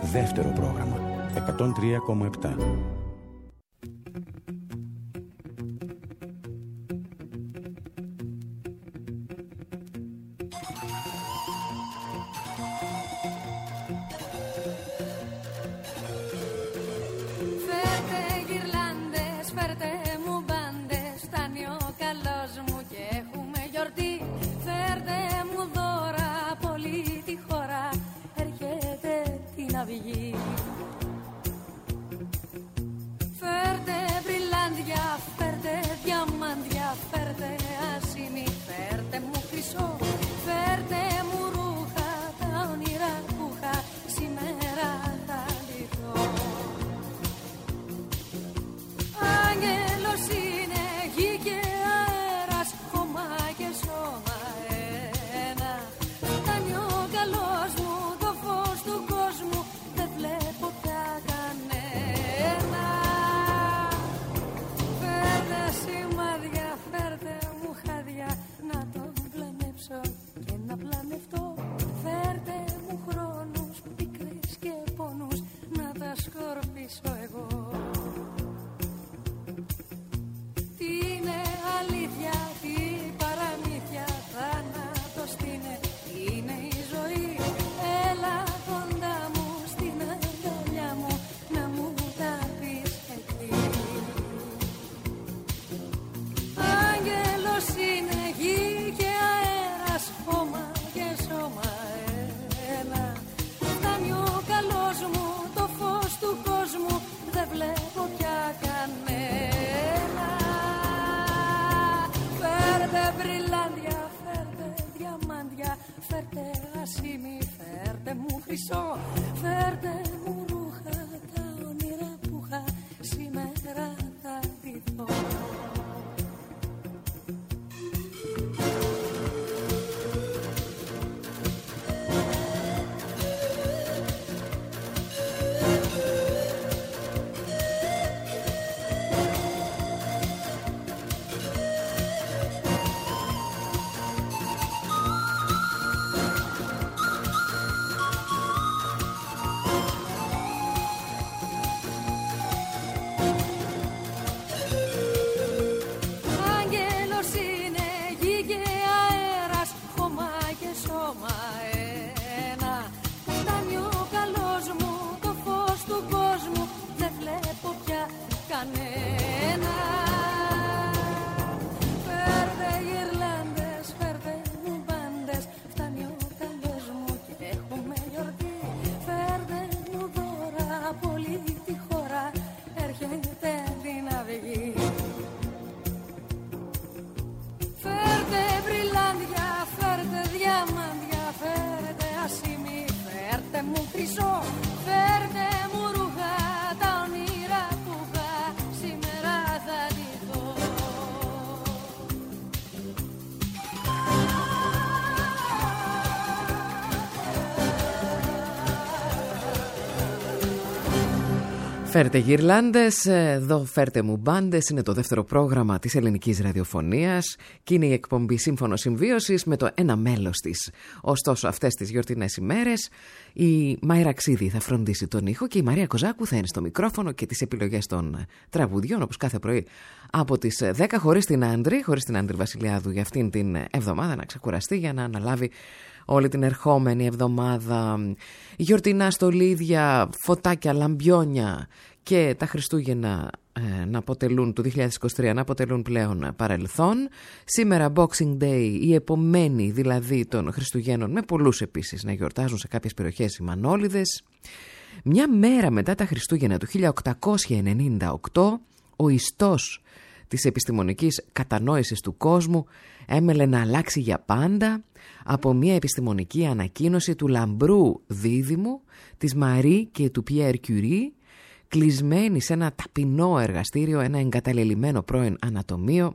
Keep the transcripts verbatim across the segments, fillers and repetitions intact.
δεύτερο πρόγραμμα εκατόν τρία κόμμα επτά. Φέρτε γυρλάντες, εδώ φέρτε μου μπάντες, είναι το δεύτερο πρόγραμμα της ελληνικής ραδιοφωνίας και είναι η εκπομπή Σύμφωνο Συμβίωσης με το ένα μέλος της. Ωστόσο αυτές τις γιορτινές ημέρες η Μάιρα Ξίδη θα φροντίσει τον ήχο και η Μαρία Κοζάκου θα είναι στο μικρόφωνο και τις επιλογές των τραγουδιών, όπως κάθε πρωί από τις δέκα, χωρίς την Άντρη, χωρίς την Άντρη Βασιλιάδου για αυτήν την εβδομάδα να ξεκουραστεί για να αναλάβει όλη την ερχόμενη εβδομάδα. Γιορτινά στολίδια, φωτάκια, λαμπιόνια και τα Χριστούγεννα ε, να αποτελούν, του δύο χιλιάδες είκοσι τρία να αποτελούν πλέον παρελθόν. Σήμερα Boxing Day, η επομένη δηλαδή των Χριστουγέννων, με πολλούς επίσης να γιορτάζουν σε κάποιες περιοχές οι Μανόλιδες. Μια μέρα μετά τα Χριστούγεννα του χίλια οκτακόσια ενενήντα οκτώ, ο ιστός της επιστημονικής κατανόησης του κόσμου έμελε να αλλάξει για πάντα από μια επιστημονική ανακοίνωση του λαμπρού δίδυμου της Μαρί και του Πιέρ Κιουρί, κλεισμένοι σε ένα ταπεινό εργαστήριο, ένα εγκαταλελειμμένο πρώην ανατομείο.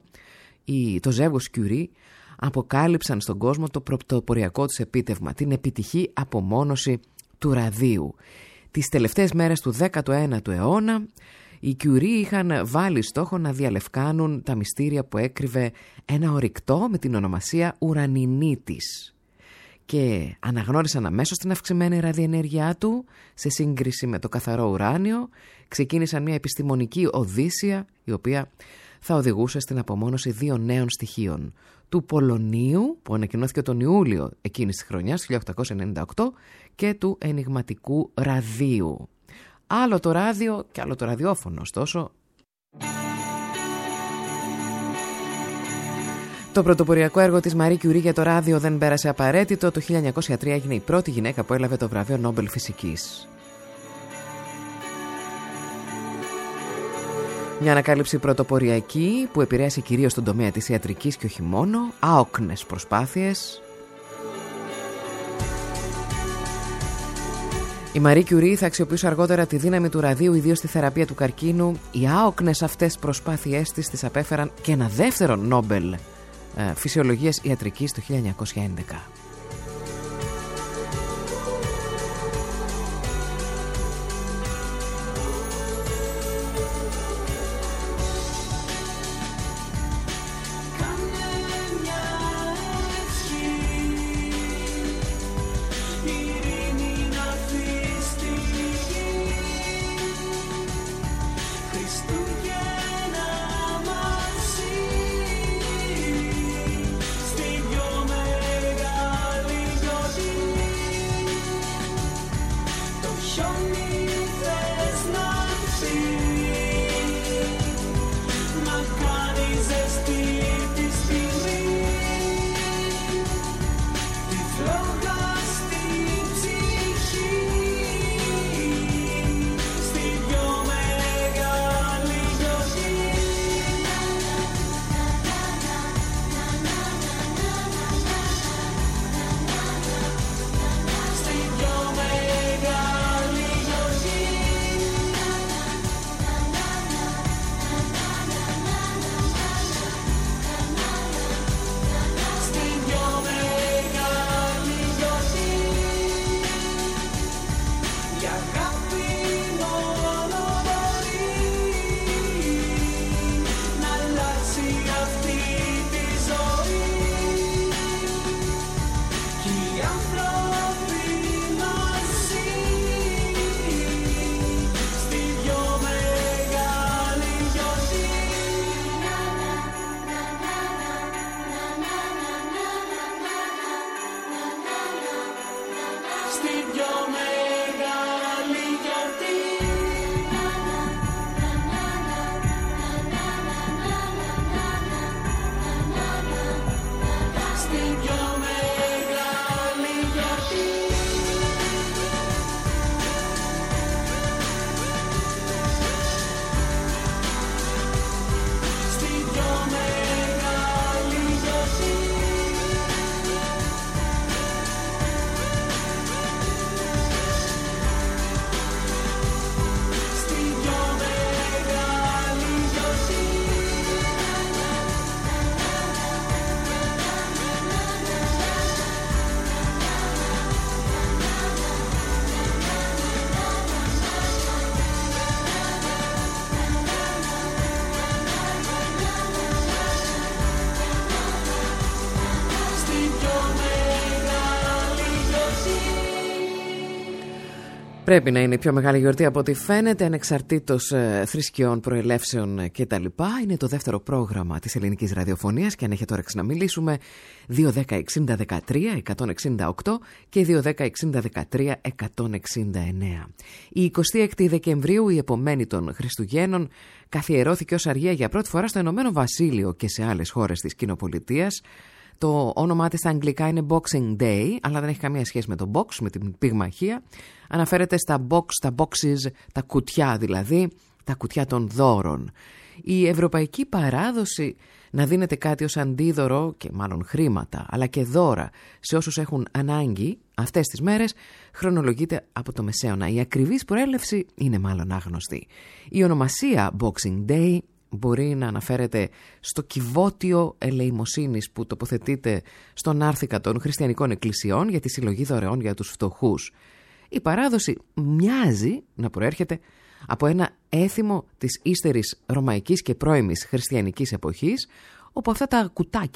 Το ζεύγος Κιουρί αποκάλυψαν στον κόσμο το πρωτοποριακό τους επίτευγμα, την επιτυχή απομόνωση του ραδίου. Τις τελευταίες μέρες του δέκατου ένατου αιώνα οι Κιουρί είχαν βάλει στόχο να διαλευκάνουν τα μυστήρια που έκρυβε ένα ορυκτό με την ονομασία ουρανινίτης. και αναγνώρισαν αμέσως την αυξημένη ραδιενέργειά του σε σύγκριση με το καθαρό ουράνιο. Ξεκίνησαν μια επιστημονική οδύσσια η οποία θα οδηγούσε στην απομόνωση δύο νέων στοιχείων, του πολωνίου που ανακοινώθηκε τον Ιούλιο εκείνης της χρονιάς, χίλια οκτακόσια ενενήντα οκτώ, και του ενιγματικού ραδίου. Άλλο το ράδιο και άλλο το ραδιόφωνο, ωστόσο. Το πρωτοποριακό έργο της Μαρί Κιουρί για το ράδιο δεν πέρασε απαραίτητο. Το χίλια εννιακόσια τρία έγινε η πρώτη γυναίκα που έλαβε το βραβείο Νόμπελ Φυσικής. Μια ανακάλυψη πρωτοποριακή που επηρέασε κυρίως τον τομέα της ιατρικής και όχι μόνο, άοκνες προσπάθειες. Η Μαρί Κιουρί θα αξιοποιήσει αργότερα τη δύναμη του ραδίου, ιδίως στη θεραπεία του καρκίνου. Οι άοκνες αυτές προσπάθειές της της απέφεραν και ένα δεύτερο Νόμπελ ε, φυσιολογίας ιατρικής το χίλια εννιακόσια έντεκα. Πρέπει να είναι η πιο μεγάλη γιορτή από ό,τι φαίνεται, ανεξαρτήτως ε, θρησκειών, προελεύσεων κτλ. Είναι το δεύτερο πρόγραμμα της ελληνικής ραδιοφωνίας και αν έχετε όρεξη να μιλήσουμε, δύο δέκα εξήντα δεκατρία εκατόν εξήντα οκτώ και δύο δέκα εξήντα δεκατρία εκατόν εξήντα εννέα. Η εικοστή έκτη Δεκεμβρίου, η επομένη των Χριστουγέννων, καθιερώθηκε ως αργία για πρώτη φορά στο Ηνωμένο Βασίλειο και σε άλλες χώρες της κοινοπολιτείας. Το όνομά της στα αγγλικά είναι Boxing Day, αλλά δεν έχει καμία σχέση με το box, με την πυγμαχία. Αναφέρεται στα box, τα boxes, τα κουτιά δηλαδή, τα κουτιά των δώρων. Η ευρωπαϊκή παράδοση να δίνεται κάτι ως αντίδωρο και μάλλον χρήματα, αλλά και δώρα σε όσους έχουν ανάγκη αυτές τις μέρες, χρονολογείται από το Μεσαίωνα. Η ακριβής προέλευση είναι μάλλον άγνωστη. Η ονομασία Boxing Day μπορεί να αναφέρεται στο κυβότιο ελεημοσύνης που τοποθετείται στον άρθικα των χριστιανικών εκκλησιών για τη συλλογή δωρεών για τους φτωχούς. Η παράδοση μοιάζει να προέρχεται από ένα έθιμο της ύστερης ρωμαϊκής και πρώιμης χριστιανικής εποχής, όπου αυτά τα κουτάκια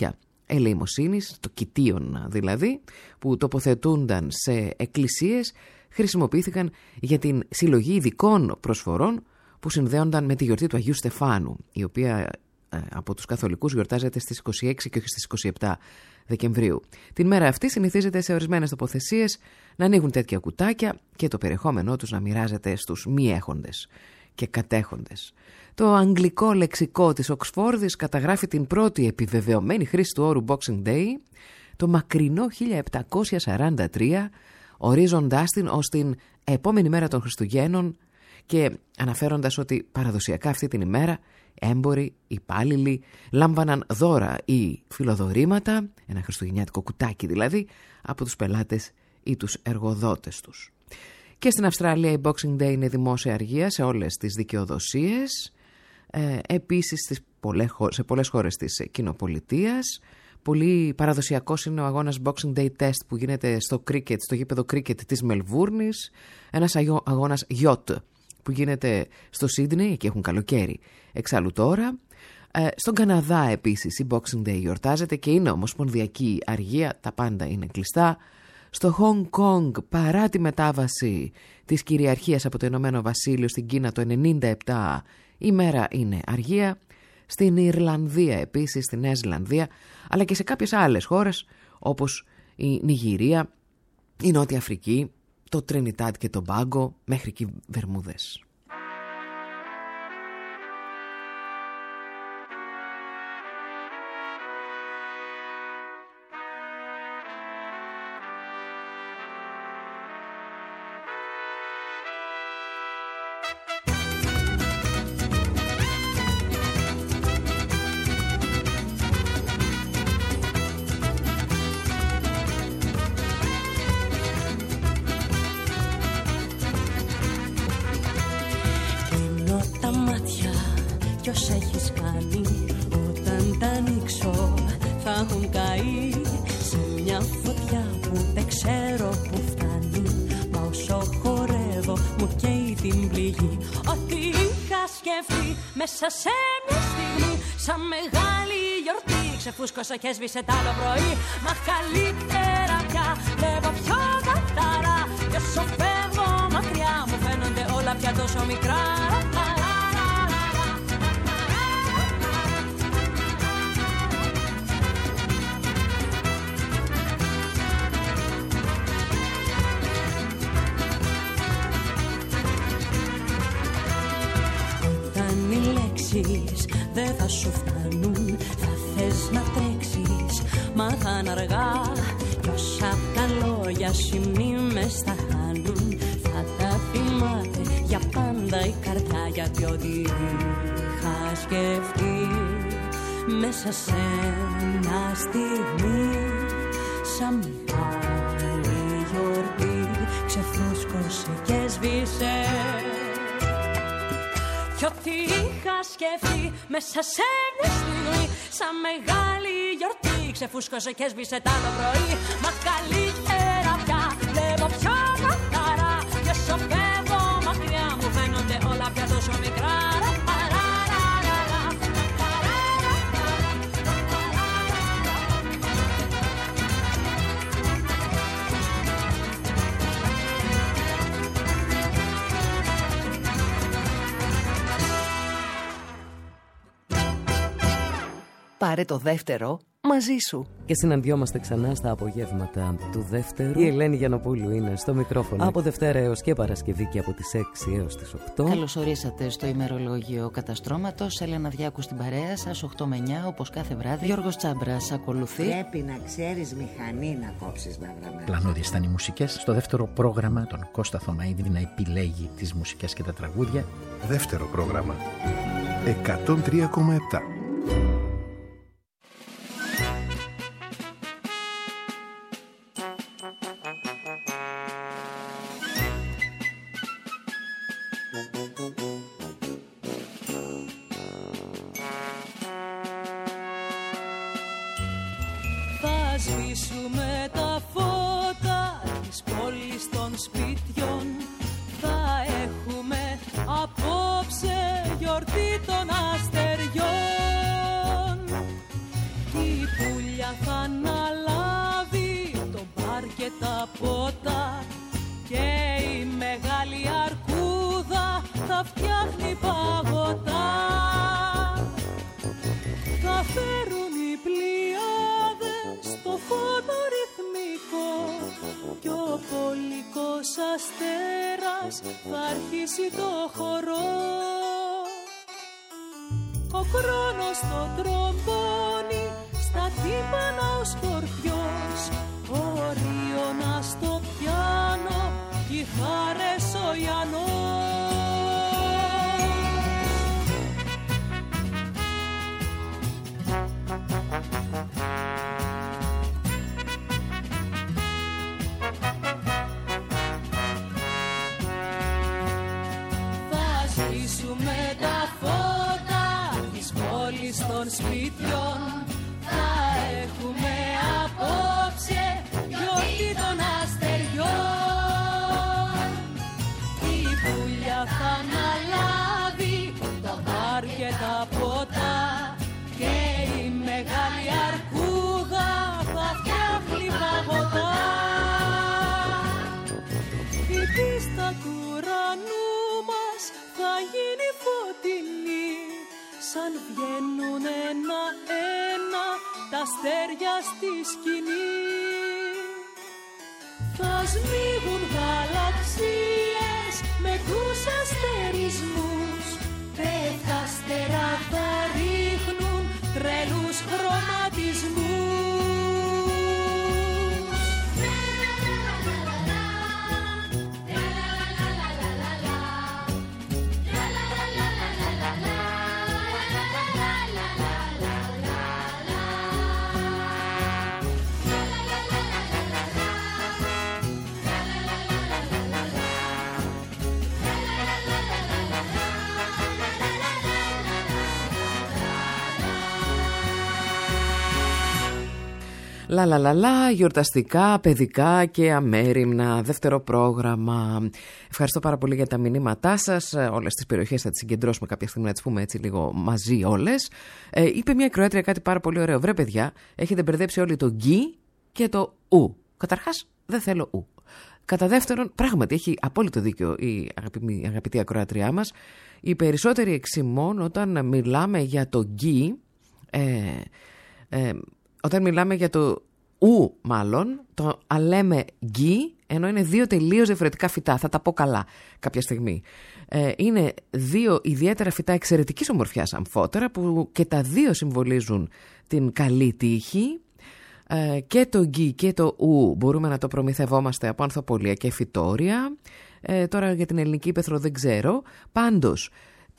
ελεημοσύνης, το κοιτίον δηλαδή, που τοποθετούνταν σε εκκλησίες, χρησιμοποιήθηκαν για την συλλογή ειδικών προσφορών που συνδέονταν με τη γιορτή του Αγίου Στεφάνου, η οποία ε, από τους καθολικούς γιορτάζεται στις είκοσι έξι και όχι στις είκοσι επτά Δεκεμβρίου. Την μέρα αυτή συνηθίζεται σε ορισμένες τοποθεσίες να ανοίγουν τέτοια κουτάκια και το περιεχόμενό τους να μοιράζεται στους μη έχοντες και κατέχοντες. Το αγγλικό λεξικό της Οξφόρδης καταγράφει την πρώτη επιβεβαιωμένη χρήση του όρου Boxing Day το μακρινό χίλια επτακόσια σαράντα τρία, ορίζοντάς την ως την επόμενη μέρα των Χριστουγέννων και αναφέροντας ότι παραδοσιακά αυτή την ημέρα έμποροι, υπάλληλοι λάμβαναν δώρα ή φιλοδορήματα, ένα χριστουγεννιάτικο κουτάκι δηλαδή, από τους πελάτες ή τους εργοδότες τους. Και στην Αυστραλία η Boxing Day είναι δημόσια αργία σε όλες τις δικαιοδοσίες. Ε, επίσης στις πολλές, σε πολλές χώρες της κοινοπολιτείας. Πολύ παραδοσιακός είναι ο αγώνας Boxing Day Test που γίνεται στο κρίκετ, στο γήπεδο κρίκετ της Μελβούρνης. Ένας αγώνας γιότ που γίνεται στο Σίδνεϊ, εκεί έχουν καλοκαίρι εξάλλου τώρα. Ε, στον Καναδά επίσης η Boxing Day γιορτάζεται και είναι ομοσπονδιακή αργία, τα πάντα είναι κλειστά. Στο Χονγκ Κονγκ, παρά τη μετάβαση της κυριαρχίας από το Ηνωμένο Βασίλειο στην Κίνα το ενενήντα επτά, η μέρα είναι αργία. Στην Ιρλανδία επίσης, στην Νέα Ζηλανδία, αλλά και σε κάποιες άλλες χώρες όπως η Νιγηρία, η Νότια Αφρική, το Τρινιτάντ και το Μπάγκο, μέχρι και οι Βερμούδες. Μέσα σε μια στιγμή, σαν μεγάλη γιορτή, ξεφούσκωσα και έσβησε τ' άλλο πρωί. Μα καλύτερα πια βλέπω πιο καθαρά, κι όσο φεύγω μακριά μου φαίνονται όλα πια τόσο μικρά. Δεν θα σου φτάνουν, θα θες να τρέξεις, μα θα είναι αργά. Κι όσα απ' τα λόγια σημνήμες θα χάνουν, θα τα θυμάται για πάντα η καρδιά. Γιατί ό,τι είχα σκεφτεί μέσα σε ένα στιγμή, σαν μεγάλη γιορτή, ξεφούσκωσε και σβήσε. Κι ό,τι είχα σκεφτεί μέσα σε μια στιγμή, σαν μεγάλη γιορτή, ξεφούσκωσε και σβήσε τ' άλλο πρωί. Μα καλύτερα πια βλέπω πιο καθαρά, κι όσο φεύγω μακριά μου φαίνονται όλα πια τόσο μικρά. Πάρε το δεύτερο μαζί σου. Και συναντιόμαστε ξανά στα απογεύματα του δεύτερου. Η Ελένη Γιαννοπούλου είναι στο μικρόφωνο από Δευτέρα έως και Παρασκευή και από τις έξι έως τις οκτώ. Καλώς ορίσατε στο ημερολόγιο Καταστρώματος. Έλενα Διάκου στην παρέα σας, οκτώ με εννιά όπως κάθε βράδυ. Γιώργος Τσάμπρας ακολουθεί. Πρέπει να ξέρεις μηχανή να κόψεις μαύρα. Πλανώδιες ήταν οι μουσικές. Στο δεύτερο πρόγραμμα τον Κώστα Θωμαίδη να επιλέγει τις μουσικές και τα τραγούδια. Δεύτερο πρόγραμμα εκατόν τρία κόμμα επτά. Σβήσουμε τα φώτα της πόλης των σπιτιών. Θα έχουμε απόψε γιορτή των αστεριών. Η πουλιά και τα ποτά και η μεγάλη αρκούδα θα φτιάχνει παγωτά. Θα φέρουν οι πλοιάδες το φόνο ρυθμικό κι ο πολικός αστέρας θα αρχίσει το χορό. Ο χρόνος το τρομπώνει στα τύμπανα ο σκορπιός, ο Ρίωνας στο πιάνο, κιθάρες ο Ιαννός. Θα σβήσουμε τα φώτα της πόλης των σπιτιών, θα έχουμε απόψε γιορτή των αστεριών. Η πουλιά θα αναλάβει τα μπαρ και τα ποτά και η μεγάλη αρκούδα θα φτιάχνει παγωτά. Η πίστα του ουρανού μας θα γίνει φωτεινή, σαν βγαίνουν ένα-ένα τα αστέρια στη σκηνή. Θα σμίγουν γαλαξίες με τους αστερισμούς, πέφτα αστερά θα ρίχνουν τρελούς χρωματισμούς. Λα λα λα λα, γιορταστικά, παιδικά και αμέριμνα, δεύτερο πρόγραμμα. Ευχαριστώ πάρα πολύ για τα μηνύματά σας. Όλες τις περιοχές θα τις συγκεντρώσουμε κάποια στιγμή να τις πούμε έτσι λίγο μαζί όλες. Ε, είπε μια Κροάτρια κάτι πάρα πολύ ωραίο. Βρε παιδιά, έχετε μπερδέψει όλοι το γκί και το ου. Καταρχάς δεν θέλω ου. Κατά δεύτερον, πράγματι έχει απόλυτο δίκιο η αγαπητή, αγαπητή ακροάτριά μας. Οι περισσότεροι εξημών όταν μιλάμε για το γκί, ε, ε, όταν μιλάμε για το ου μάλλον, το λέμε γκί, ενώ είναι δύο τελείως διαφορετικά φυτά. Θα τα πω καλά κάποια στιγμή. Ε, είναι δύο ιδιαίτερα φυτά εξαιρετικής ομορφιάς αμφότερα, που και τα δύο συμβολίζουν την καλή τύχη. Ε, και το γκί και το ου μπορούμε να το προμηθευόμαστε από ανθοπολία και φυτόρια. Ε, τώρα για την ελληνική ύπαιθρο δεν ξέρω. Πάντως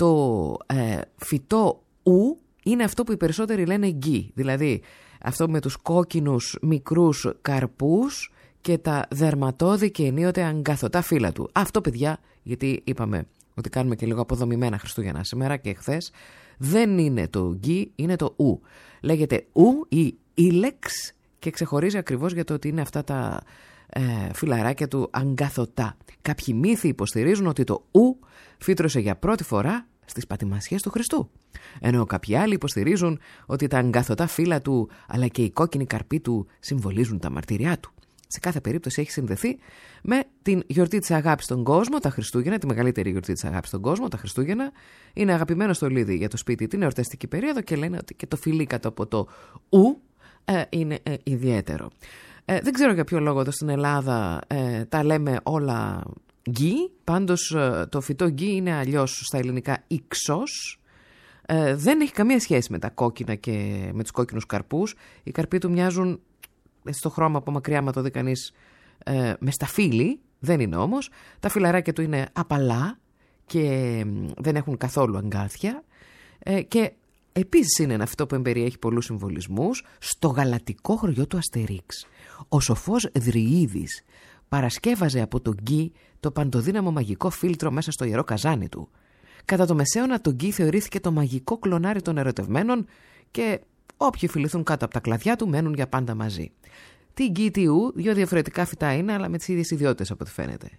το ε, φυτό ου είναι αυτό που οι περισσότεροι λένε γκί. Δηλαδή αυτό με τους κόκκινους μικρούς καρπούς και τα δερματώδη και ενίοτε αγκαθωτά φύλλα του. Αυτό παιδιά, γιατί είπαμε ότι κάνουμε και λίγο αποδομημένα Χριστούγεννα σήμερα και χθες, δεν είναι το γκί, είναι το ου. Λέγεται ου ή ήλεξ και ξεχωρίζει ακριβώς για το ότι είναι αυτά τα ε, φυλαράκια του αγκαθωτά. Κάποιοι μύθοι υποστηρίζουν ότι το ου φύτρωσε για πρώτη φορά στις πατημασιές του Χριστού. Ενώ κάποιοι άλλοι υποστηρίζουν ότι τα αγκαθωτά φύλλα του αλλά και οι κόκκινοι καρποί του συμβολίζουν τα μαρτυριά του. Σε κάθε περίπτωση έχει συνδεθεί με την γιορτή της αγάπης στον κόσμο, τα Χριστούγεννα, τη μεγαλύτερη γιορτή της αγάπης στον κόσμο, τα Χριστούγεννα. Είναι αγαπημένο στολίδι για το σπίτι την εορταστική περίοδο και λένε ότι και το φιλί κάτω από το ου ε, είναι ε, ιδιαίτερο. Ε, δεν ξέρω για ποιο λόγο εδώ στην Ελλάδα ε, τα λέμε όλα γκί, πάντως ε, το φυτό γκί είναι αλλιώς στα ελληνικά ήξος. Ε, δεν έχει καμία σχέση με τα κόκκινα και με τους κόκκινους καρπούς. Οι καρποί του μοιάζουν στο χρώμα από μακριά, μα το δει κανείς, ε, με σταφύλι. Δεν είναι όμως. Τα φυλαράκια του είναι απαλά και ε, δεν έχουν καθόλου αγκάθια. Ε, και επίσης είναι ένα φυτό που εμπεριέχει πολλούς συμβολισμούς. Στο γαλατικό χωριό του Αστερίξ, ο σοφός Δριίδης παρασκεύαζε από τον γκί το παντοδύναμο μαγικό φίλτρο μέσα στο ιερό καζάνι του. Κατά το Μεσαίωνα το γκί θεωρήθηκε το μαγικό κλονάρι των ερωτευμένων και όποιοι φιληθούν κάτω από τα κλαδιά του μένουν για πάντα μαζί. Τι γκί, τι ου, δύο διαφορετικά φυτά είναι, αλλά με τις ίδιες ιδιότητες από ό,τι φαίνεται.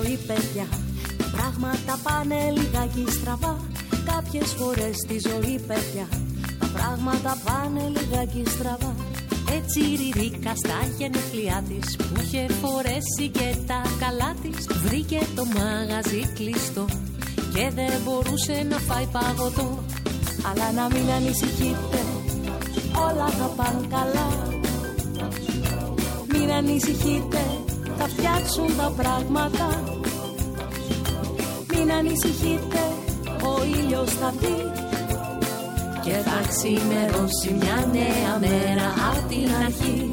ζωή, παιδιά. Τα πράγματα πάνε λιγάκι στραβά. Κάποιες φορές στη ζωή, παιδιά, τα πράγματα πάνε λιγάκι στραβά. Έτσι η Ριρίκα στα γενέθλιά της, που είχε φορέσει και τα καλά της, βρήκε το μαγαζί κλειστό και δεν μπορούσε να φάει παγωτό. Αλλά να μην ανησυχείτε, όλα θα πάνε καλά. Μην ανησυχείτε, θα φτιάξουν τα πράγματα. Μην ανησυχείτε, ο ήλιος θα βγει και θα ξημερώσει μια νέα μέρα απ' την αρχή.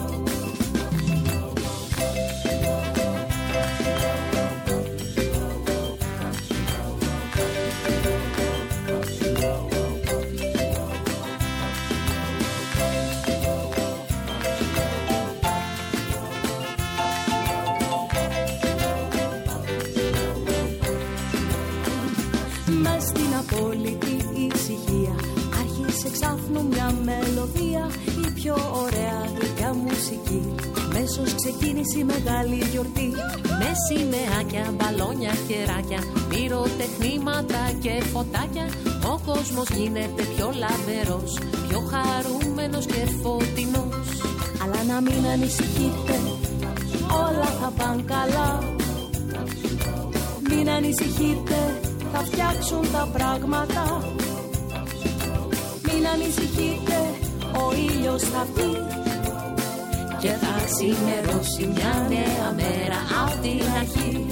Μες στην απόλυτη ησυχία άρχισε ξάφνου μια μελωδία, η πιο ωραία γλυκιά μουσική. Μέσως ξεκίνησε η μεγάλη γιορτή, με σημαίακια, μπαλόνια, κεράκια, πυροτεχνήματα και φωτάκια. Ο κόσμος γίνεται πιο λαμπερός, πιο χαρούμενος και φωτεινός. Αλλά να μην ανησυχείτε, όλα θα πάνε καλά. Μην ανησυχείτε, θα φτιάξουν τα πράγματα. Μην ανησυχείτε, ο ήλιος θα βγει και θα ξημερώσει μια νέα μέρα απ' την αρχή.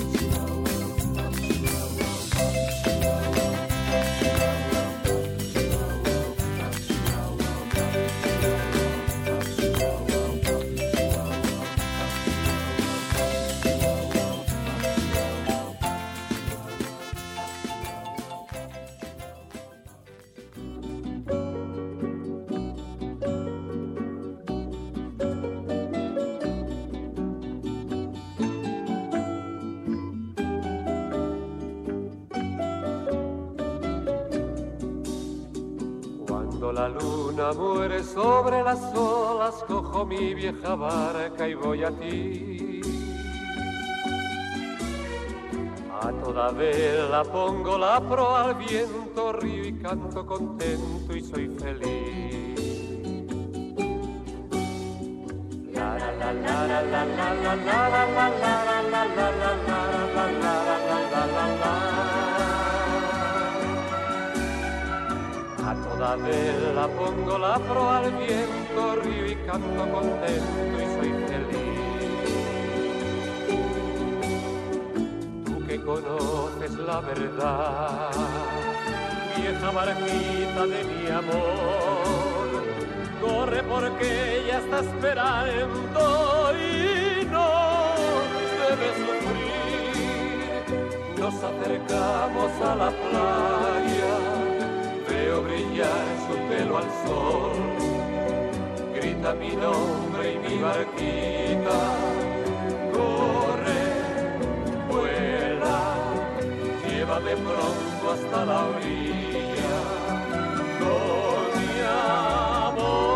La luna muere sobre las olas, cojo mi vieja barca y voy a ti. A toda vela pongo la proa al viento, río y canto contento y soy feliz. La la la la la la la la la la la la la la la la la la la. A toda vela pongo la proa al viento, río y canto contento y soy feliz. Tú que conoces la verdad, vieja barquita de mi amor, corre porque ella está esperando y no debes sufrir. Nos acercamos a la playa, veo brillar su pelo al sol, grita mi nombre y mi barquita corre, vuela, llévame pronto hasta la orilla con mi amor.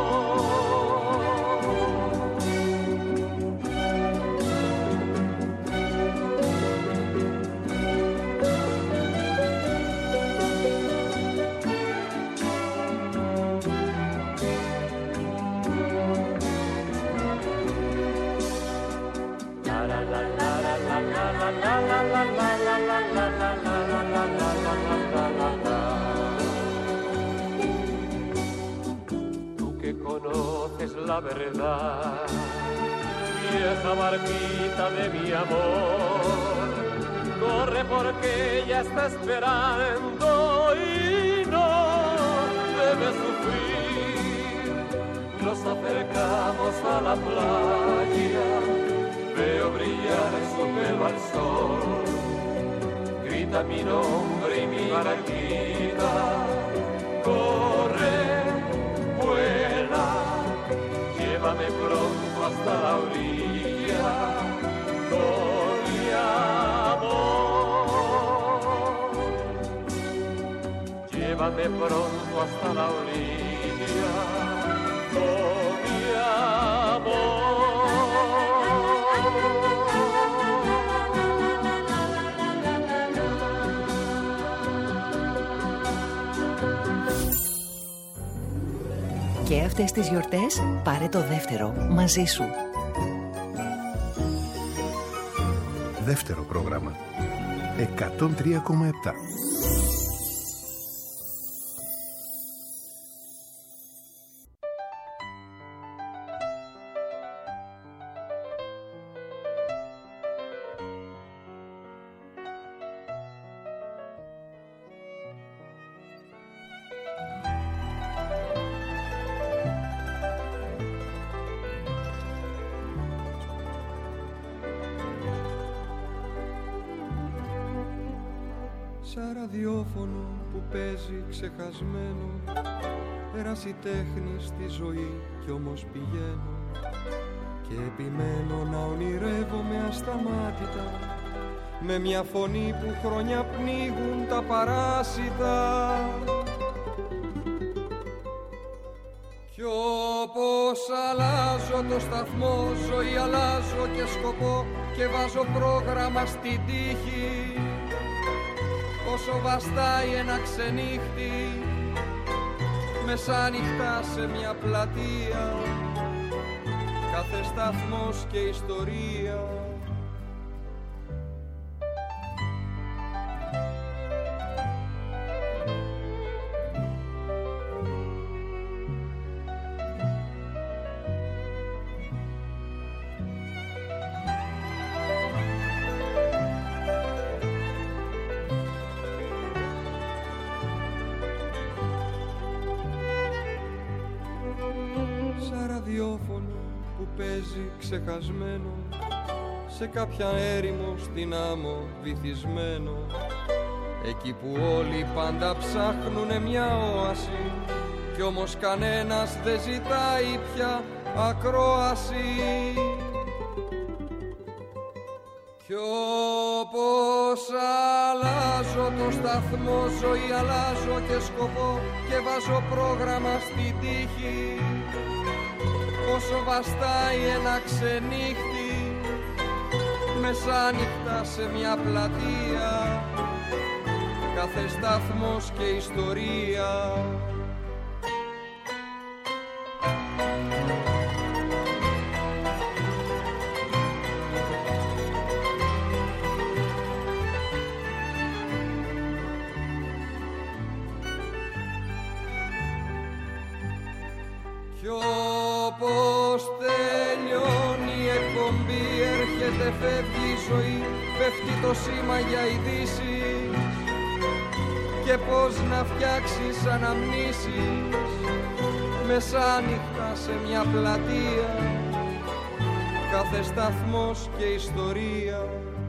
Tú que conoces la verdad, vieja barquita de mi amor, corre porque ella está esperando y no debe sufrir. Nos acercamos a la playa, veo brillar su pelo al sol, grita mi nombre y mi barquita corre, vuela, llévame pronto hasta la orilla con mi amor. Llévame pronto hasta la orilla con mi amor. Και αυτές τις γιορτές πάρε το δεύτερο μαζί σου. Δεύτερο πρόγραμμα εκατόν τρία κόμμα επτά. Σαν ραδιόφωνο που παίζει ξεχασμένο, ερασιτέχνη στη ζωή κι όμως πηγαίνω και επιμένω να ονειρεύομαι ασταμάτητα, με μια φωνή που χρόνια πνίγουν τα παράσιτα. Κι όπως αλλάζω το σταθμό, ζωή αλλάζω και σκοπό και βάζω πρόγραμμα στην τύχη. Όσο βαστάει ένα ξενύχτη, μεσάνυχτα σε μια πλατεία, κάθε σταθμός και ιστορία. Που παίζει ξεχασμένο σε κάποια έρημο στην άμμο βυθισμένο, εκεί που όλοι πάντα ψάχνουνε μια όαση κι όμως κανένας δεν ζητάει πια ακρόαση. Κι όπως αλλάζω το σταθμό, ζωή αλλάζω και σκοπό και βάζω πρόγραμμα στη τύχη. Όσο βαστάει ένα ξενύχτη, μεσάνυχτα σε μια πλατεία, κάθε σταθμός και ιστορία. Κι όπως τελειώνει η εκπομπή, έρχεται, φεύγει η ζωή, πέφτει το σήμα για ειδήσεις και πώς να φτιάξεις αναμνήσεις, μεσάνυχτα σε μια πλατεία, κάθε σταθμός και ιστορία.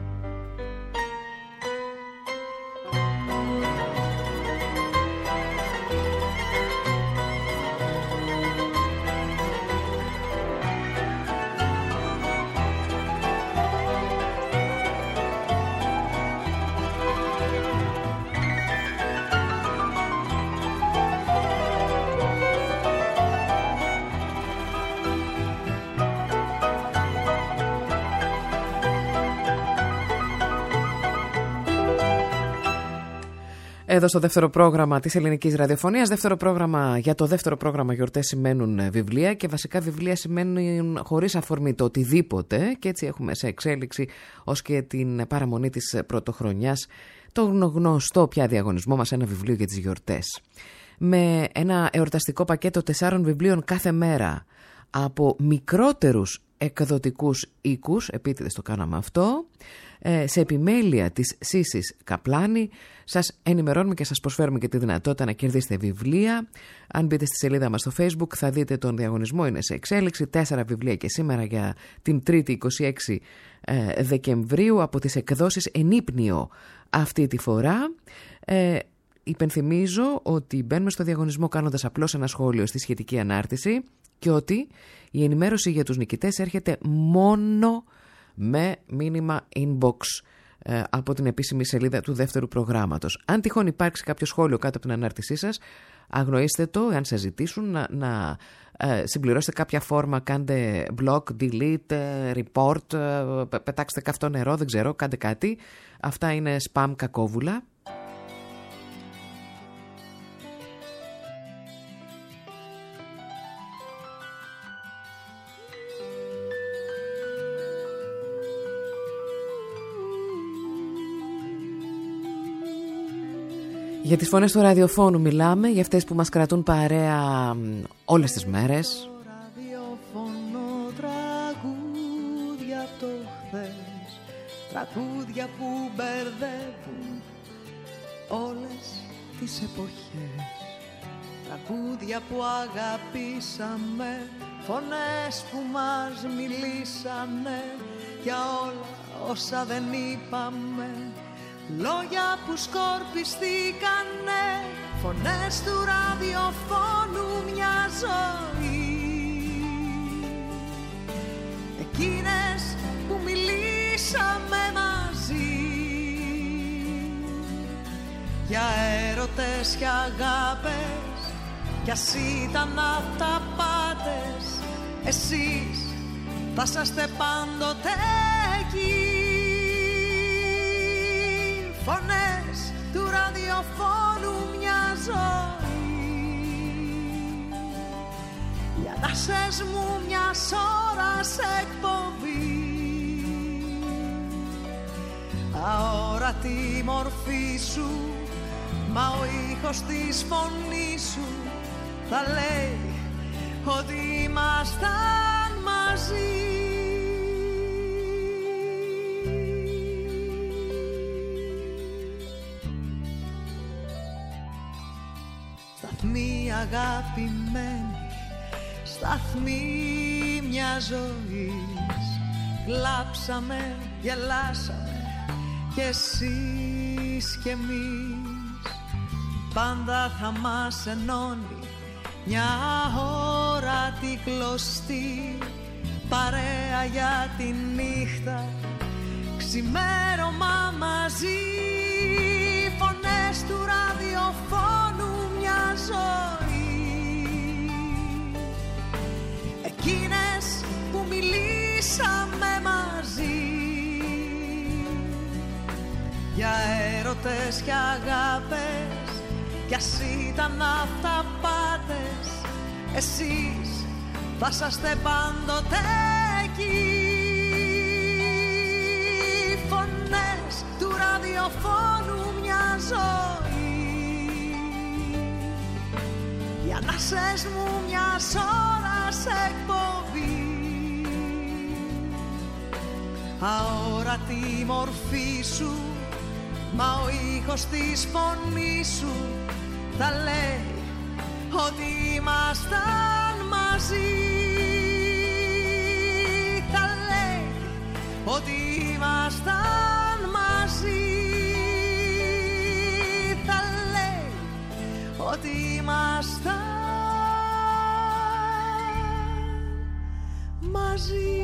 Εδώ στο δεύτερο πρόγραμμα της ελληνικής ραδιοφωνίας, δεύτερο πρόγραμμα, για το δεύτερο πρόγραμμα γιορτές σημαίνουν βιβλία και βασικά βιβλία σημαίνουν χωρίς αφορμή το οτιδήποτε και έτσι έχουμε σε εξέλιξη ως και την παραμονή της πρωτοχρονιάς τον γνωστό πια διαγωνισμό μας, ένα βιβλίο για τις γιορτές. Με ένα εορταστικό πακέτο τεσσάρων βιβλίων κάθε μέρα από μικρότερους εκδοτικούς οίκους, επίτηδες το κάναμε αυτό, σε επιμέλεια της Σύσης Καπλάνη, σας ενημερώνουμε και σας προσφέρουμε και τη δυνατότητα να κερδίσετε βιβλία. Αν μπείτε στη σελίδα μας στο Facebook θα δείτε τον διαγωνισμό, είναι σε εξέλιξη. Τέσσερα βιβλία και σήμερα για την Τρίτη είκοσι έξι Δεκεμβρίου από τις εκδόσεις Ενύπνιο αυτή τη φορά. Ε, υπενθυμίζω ότι μπαίνουμε στο διαγωνισμό κάνοντας απλώς ένα σχόλιο στη σχετική ανάρτηση και ότι η ενημέρωση για τους νικητές έρχεται μόνο με μήνυμα inbox ε, από την επίσημη σελίδα του δεύτερου προγράμματος. Αν τυχόν υπάρξει κάποιο σχόλιο κάτω από την ανάρτησή σας, αγνοήστε το, αν σας ζητήσουν να, να ε, συμπληρώσετε κάποια φόρμα, κάντε block, delete, report, ε, πετάξτε καυτό νερό, δεν ξέρω, κάντε κάτι. Αυτά είναι spam κακόβουλα. Για τις φωνές του ραδιοφώνου μιλάμε, για αυτές που μας κρατούν παρέα όλες τις μέρες. Ραδιοφωνό, τραγούδια από το χθες, τραγούδια που μπερδεύουν όλες τις εποχές, τραγούδια που αγαπήσαμε, φωνές που μας μιλήσανε για όλα όσα δεν είπαμε, λόγια που σκορπιστήκανε, φωνές του ραδιοφώνου μια ζωή. Εκείνες που μιλήσαμε μαζί, για έρωτες και αγάπες, κι ας ήταν αυταπάτες, εσείς θα είσαστε πάντοτε εκεί. Φωνές του ραδιοφώνου μια ζωή, οι ανάσες μου μιας ώρας εκπομπή, αόρατη μορφή σου, μα ο ήχος της φωνής σου θα λέει ότι ήμασταν μαζί. Σταθμοί αγαπημένοι, σταθμοί μια ζωής, κλάψαμε, γελάσαμε κι εσείς κι εμείς, πάντα θα μας ενώνει μια όρατη κλωστή, παρέα για τη νύχτα, ξημέρωμα μαζί, φωνές του ραδιοφώνου μια ζωή, εκείνες που μιλήσαμε μαζί, για έρωτες και αγάπες, κι ας ήταν αυταπάτες, εσείς θα είσαστε πάντοτε εκεί. Φωνές του ραδιοφώνου μια ζωή, οι ανάσες μου μιας ώρας εκπομπή, αόρατη μορφή σου, μα ο ήχος της φωνής σου θα λέει ότι ήμασταν μαζί. Θα λέει ότι ήμασταν μαζί. Θα λέει ότι ήμασταν μαζί.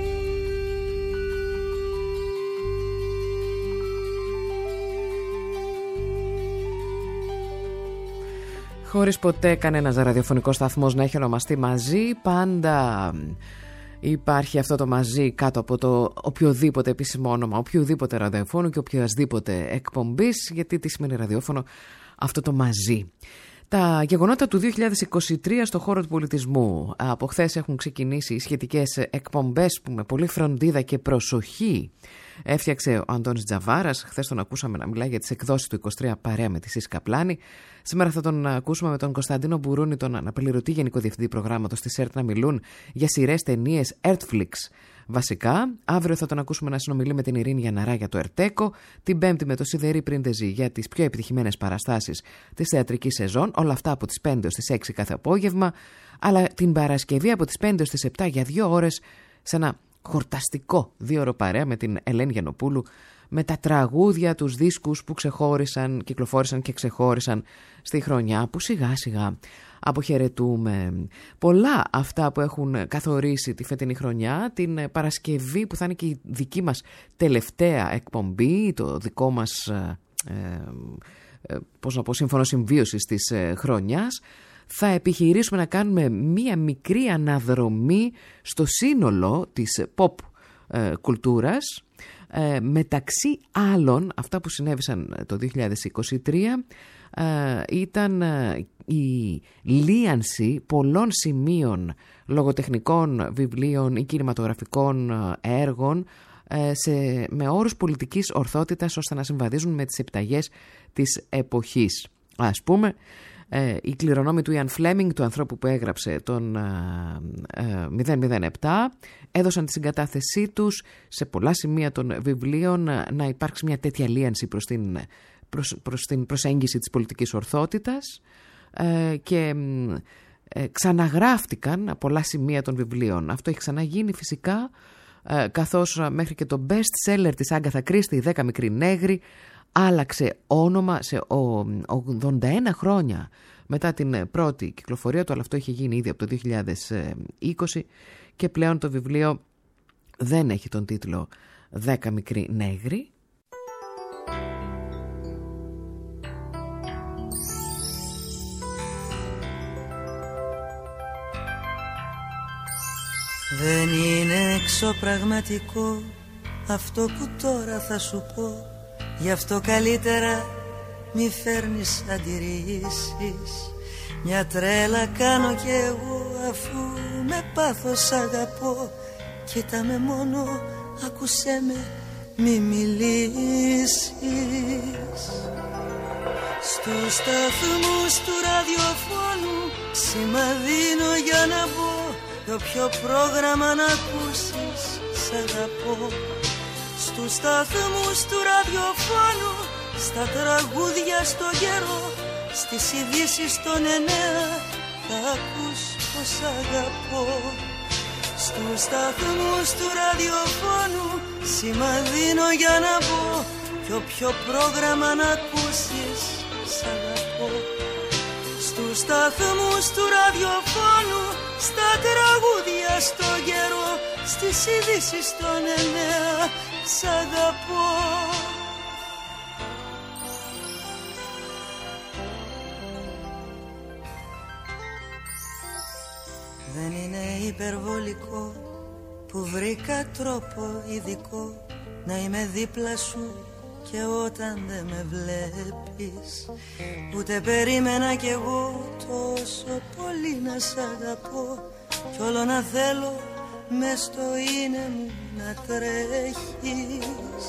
Χωρίς ποτέ κανένας ραδιοφωνικός σταθμός να έχει ονομαστεί μαζί, πάντα υπάρχει αυτό το μαζί κάτω από το οποιοδήποτε επίσημο όνομα, οποιοδήποτε ραδιοφώνου και οποιασδήποτε εκπομπής, γιατί τι σημαίνει ραδιόφωνο αυτό το μαζί. Τα γεγονότα του δύο χιλιάδες είκοσι τρία στο χώρο του πολιτισμού. Από χθες έχουν ξεκινήσει σχετικές εκπομπές που με πολύ φροντίδα και προσοχή έφτιαξε ο Αντώνης Τζαβάρας. Χθες τον ακούσαμε να μιλάει για τις εκδόσεις του είκοσι τρία παρέα με τη Σίσκα Πλάνη. Σήμερα θα τον ακούσουμε με τον Κωνσταντίνο Μπουρούνη, τον αναπληρωτή Γενικό Διευθυντή Προγράμματος της ΕΡΤ, να μιλούν για σειρές, ταινίες, Ertflix βασικά. Αύριο θα τον ακούσουμε να συνομιλεί με την Ειρήνη Γιανναρά για το Ερτέκο. Την Πέμπτη με το Σιδερή Πρίντεζη για τις πιο επιτυχημένες παραστάσεις της θεατρικής σεζόν. Όλα αυτά από τις πέντε ως τις έξι κάθε απόγευμα. Αλλά την Παρασκευή από τις πέντε ως τις επτά για δύο ώρες σε ένα χορταστικό δύο ώρο παρέα με την Ελένη Γιαννοπούλου, με τα τραγούδια, τους δίσκους που ξεχώρισαν, κυκλοφόρησαν και ξεχώρισαν στη χρονιά που σιγά σιγά αποχαιρετούμε. Πολλά αυτά που έχουν καθορίσει τη φετινή χρονιά, την Παρασκευή που θα είναι και η δική μας τελευταία εκπομπή, το δικό μας ε, ε, πώς να πω, σύμφωνο συμβίωσης της ε, χρονιάς. Θα επιχειρήσουμε να κάνουμε μία μικρή αναδρομή στο σύνολο της pop ε, κουλτούρας, ε, μεταξύ άλλων αυτά που συνέβησαν το δύο χιλιάδες είκοσι τρία ε, ήταν ε, η λίανση πολλών σημείων λογοτεχνικών βιβλίων ή κινηματογραφικών έργων ε, σε, με όρους πολιτικής ορθότητας ώστε να συμβαδίζουν με τις επιταγές της εποχής. Ας πούμε, ε, οι κληρονόμοι του Ιαν Φλέμινγκ, του ανθρώπου που έγραψε τον ε, μηδέν μηδέν επτά, έδωσαν τη συγκατάθεσή τους σε πολλά σημεία των βιβλίων να υπάρξει μια τέτοια αλίανση προς την, προς, προς την προσέγγιση της πολιτικής ορθότητας ε, και ε, ξαναγράφτηκαν πολλά σημεία των βιβλίων. Αυτό έχει ξαναγίνει φυσικά, ε, καθώς μέχρι και το best seller της Άγκαθα Κρίστη, οι δέκα μικροί νέγροι, άλλαξε όνομα σε ογδόντα ένα χρόνια μετά την πρώτη κυκλοφορία του, αλλά αυτό είχε γίνει ήδη από το δύο χιλιάδες είκοσι και πλέον το βιβλίο δεν έχει τον τίτλο δέκα μικροί νέγροι. Δεν είναι εξωπραγματικό αυτό που τώρα θα σου πω, γι' αυτό καλύτερα μη φέρνεις αντιρρήσεις. Μια τρέλα κάνω κι εγώ αφού με πάθος αγαπώ. Κοίτα με μόνο, άκουσέ με, μη μιλήσεις. Στους σταθμούς του ραδιοφώνου σήμα δίνω για να μπω, το πιο πρόγραμμα να ακούσεις, σ' αγαπώ. Στους σταθμούς του ραδιοφώνου, στα τραγούδια στο καιρό, στις ειδήσεις των εννέα θα ακούς πως αγαπώ. Στους σταθμούς του ραδιοφώνου σήμα δίνω για να μπω, κι όποιο πρόγραμμα να ακούσεις, σ' αγαπώ. Στους σταθμούς του ραδιοφώνου, στα τραγούδια στο καιρό, στις ειδήσεις των εννέα σ' αγαπώ. Δεν είναι υπερβολικό που βρήκα τρόπο ειδικό να είμαι δίπλα σου και όταν δεν με βλέπεις. Ούτε περίμενα κι εγώ τόσο πολύ να σ' αγαπώ, κι όλο να θέλω μες στο είναι μου να τρέχεις.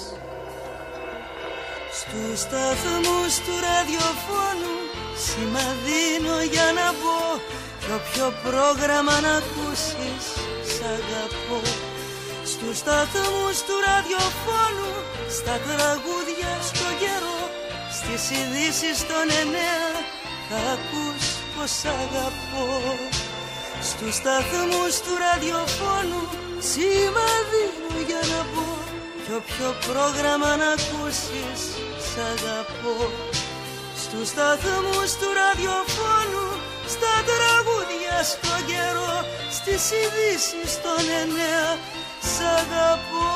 Στους σταθμούς του ραδιοφώνου σήμα δίνω για να μπω, κι όποιο πρόγραμμα να ακούσεις, σ' αγαπώ. Στους σταθμούς του ραδιοφώνου, στα τραγούδια στο καιρό, στις ειδήσεις των εννέα θα ακούς πως αγαπώ. Στους σταθμούς του ραδιοφώνου σήμα δίνω για να μπω, κι όποιο πρόγραμμα να ακούσεις, σ' αγαπώ. Στους σταθμούς του ραδιοφώνου, στα τραγούδια στο καιρό, στις ειδήσεις των εννέα σ' αγαπώ.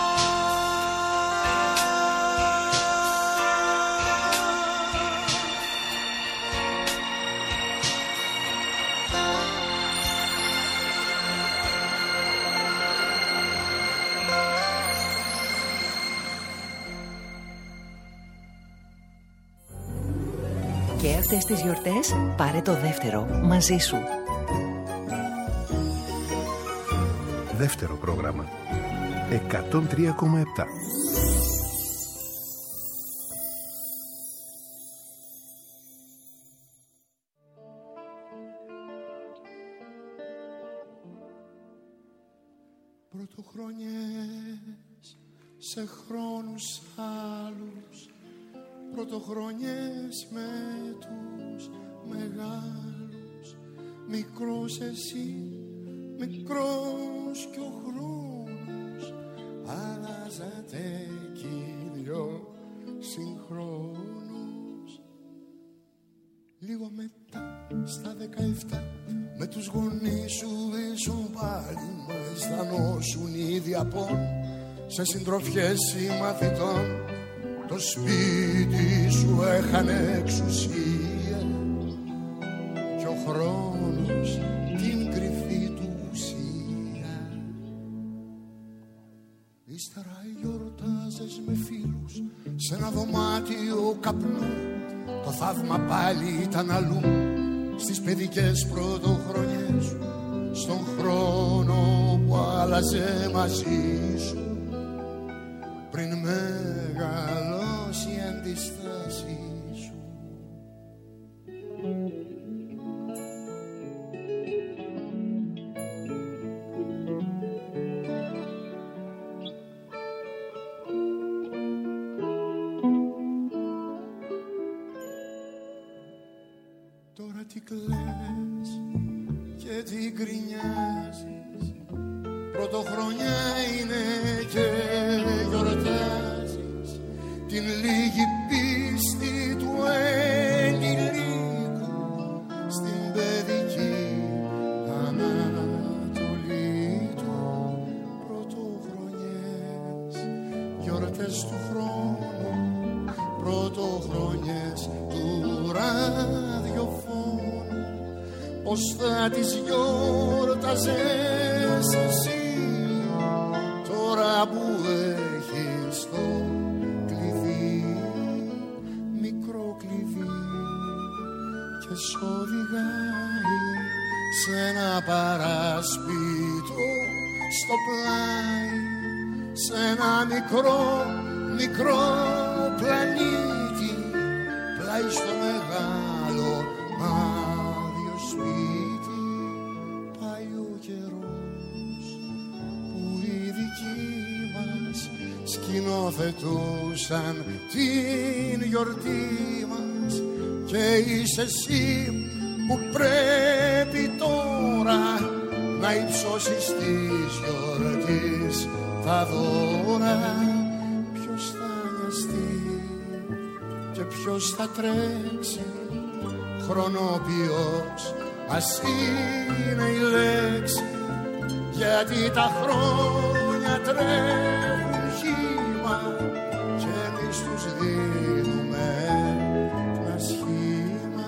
Και αυτές τις γιορτές πάρε το δεύτερο μαζί σου. Δεύτερο πρόγραμμα εκατόν τρία κόμμα επτά. Πρωτοχρονιές σε χρόνους άλλους, πρωτοχρονιές με τους μεγάλους. Μικρός εσύ, μικρός κι ο χρόνος, αλλάζατε κι οι δυο συγχρόνως. Λίγο μετά στα δεκαεφτά, με τους γονείς σου ήσουν πάλι, μα αισθανόσουν ήδη απόν, σε συντροφιές συμμαθητών. Το σπίτι σου έχανε εξουσία κι ο χρόνος την κρυφή του ουσία. Ύστερα γιορτάζες με φίλους σε ένα δωμάτιο καπνού. Το θαύμα πάλι ήταν αλλού, στις παιδικές πρωτοχρονιές σου, στον χρόνο που άλλαζε μαζί σου. Πριν μεγαλώσει η αντιστάση σου, τι κλαις και τι γκρινιάζεις, πρωτοχρονιά είναι και γιορτάζεις την λίγη πίστη του ενηλίκου στην παιδική Ανατολή του. Πρωτοχρονιές, γιορτές του χρόνου, πρωτοχρονιές του ραδιοφώνου, πως θα τις γιόρταζες εσύ τώρα που έχεις το κλειδί, μικρό κλειδί, και σ' οδηγάει σε ένα παράσπιτο στο πλάι, σε ένα μικρό, μικρό πλανήτη, πλάι στο μεγάλο άδειο σπίτι. Πάει ο καιρός που οι δικοί μας σκηνοθετούσαν την γιορτή μας, και είσαι εσύ που πρέπει τώρα να υψώσεις της γιορτής τα δώρα. Ποιος θα νοιαστεί και ποιος θα τρέξει, χρονοποιός ας είναι η λέξη, γιατί τα χρόνια τρέχουν χύμα και εμείς τους δίνουμε ένα σχήμα.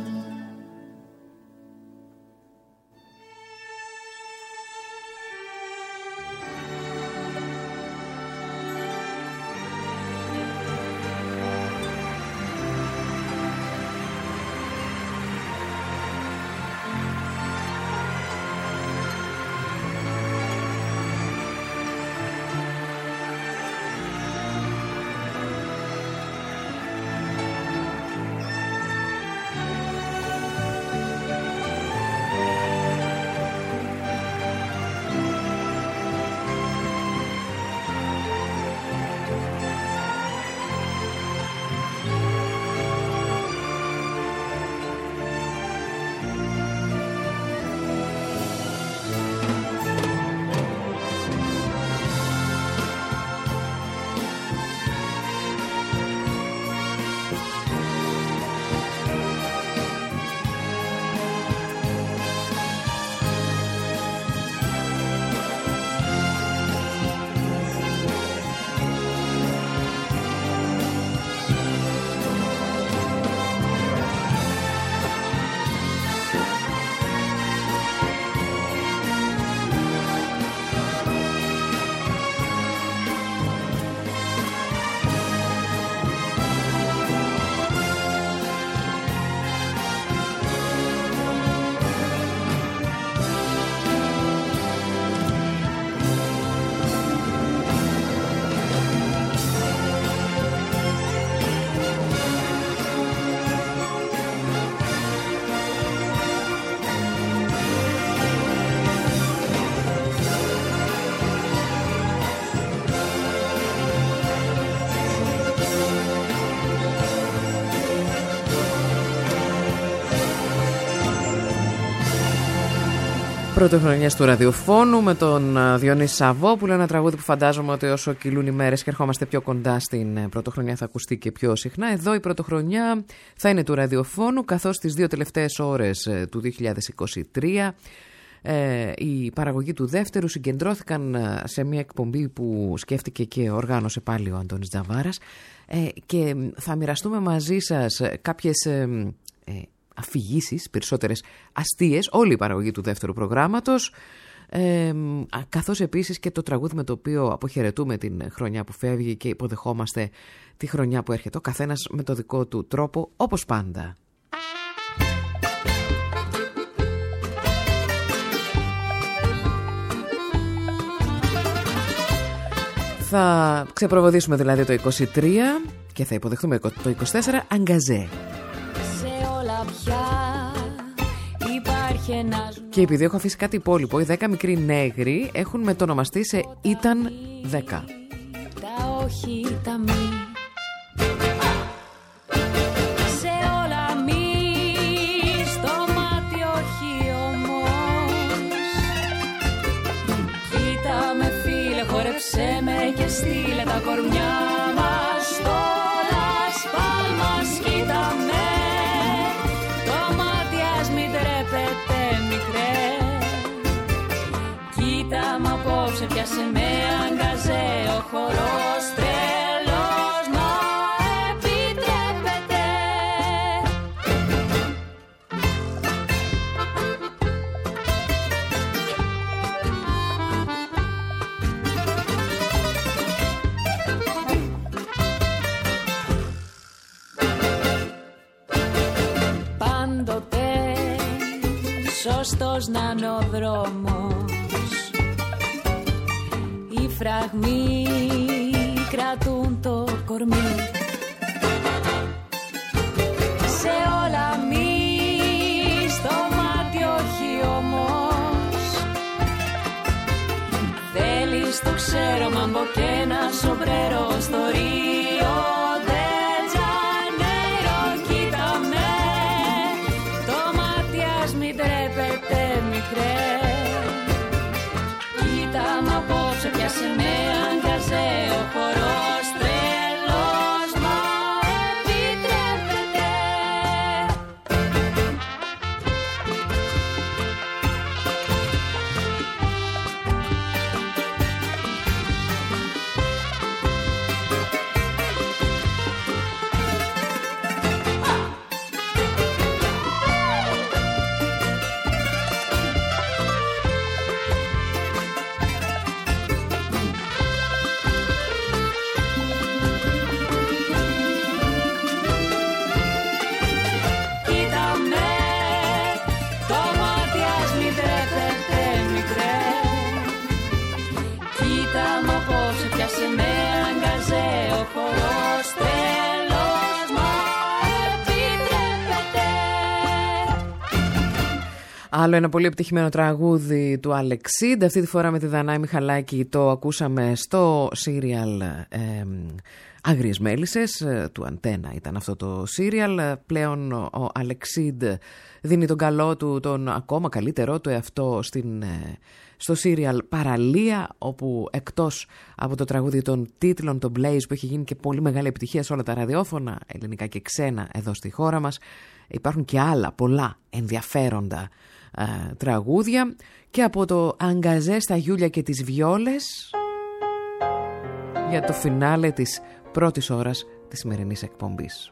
Πρωτοχρονιές του ραδιοφώνου με τον Διονύση Σαββόπουλο, ένα τραγούδι που φαντάζομαι ότι όσο κυλούν οι μέρες και ερχόμαστε πιο κοντά στην πρωτοχρονιά θα ακουστεί και πιο συχνά. Εδώ η πρωτοχρονιά θα είναι του ραδιοφώνου, καθώς τις δύο τελευταίες ώρες του δύο χιλιάδες είκοσι τρία ε, η παραγωγή του δεύτερου συγκεντρώθηκαν σε μια εκπομπή που σκέφτηκε και οργάνωσε πάλι ο Αντώνης Τζαβάρας, ε, και θα μοιραστούμε μαζί σας κάποιες ε, ε, αφηγήσεις, περισσότερες αστείες, όλη η παραγωγή του δεύτερου προγράμματος, ε, καθώς επίσης και το τραγούδι με το οποίο αποχαιρετούμε την χρονιά που φεύγει και υποδεχόμαστε τη χρονιά που έρχεται, ο καθένας με το δικό του τρόπο, όπως πάντα. Θα ξεπροβοδίσουμε δηλαδή το είκοσι τρία και θα υποδεχτούμε το είκοσι τέσσερα Αγκαζέ. Και επειδή έχω αφήσει κάτι υπόλοιπο, οι δέκα μικροί νέγροι έχουν μετονομαστεί σε Ήταν δέκα. Τα όχι, τα μη. Σε όλα μη, στο Χόρεψε με και στείλε τα κορμιά μας στο Las Palmas. Κοίτα με, το μάτι ας μην τρέπεται μικρέ. Κοίτα μ' απόψε πιάσε με αγκαζέ. Ο χορός τρελός μα επιτρέπεται. Πάντοτε σωστός να είναι ο δρόμος. Οι φραγμοί κρατούν το κορμί. Σε όλα μη στο μάτι όχι όμως. Θέλεις το ξέρω μάμπο και ένα σομπρέρο στο Ρίο ντε Τζανέιρο. Κοίτα με, το μάτι ας μην τρέπεται μικρέ. Κοίτα μ' απόψε πιάσε με αγκαζέ. Ο χορός τρελός μα επιτρέπεται. Πιάσε με αγκαζέ. Ο χορός τρελός μα επιτρέπεται. Άλλο ένα πολύ επιτυχημένο τραγούδι του Αλεξίντ, αυτή τη φορά με τη Δανάη Μιχαλάκη. Το ακούσαμε στο σύριαλ ε, Άγριες Μέλισσες του Αντένα, ήταν αυτό το σύριαλ. Πλέον ο Αλεξίντ δίνει τον καλό του, τον ακόμα καλύτερό του εαυτό στην, στο σύριαλ Παραλία, όπου εκτός από το τραγούδι των τίτλων, το Blaze, που έχει γίνει και πολύ μεγάλη επιτυχία σε όλα τα ραδιόφωνα, ελληνικά και ξένα εδώ στη χώρα μας, υπάρχουν και άλλα πολλά ενδιαφέροντα ε, τραγούδια. Και από το Αγκαζέ στα Γιούλια και τις Βιόλες για το φινάλε της πρώτης ώρας της σημερινής εκπομπής.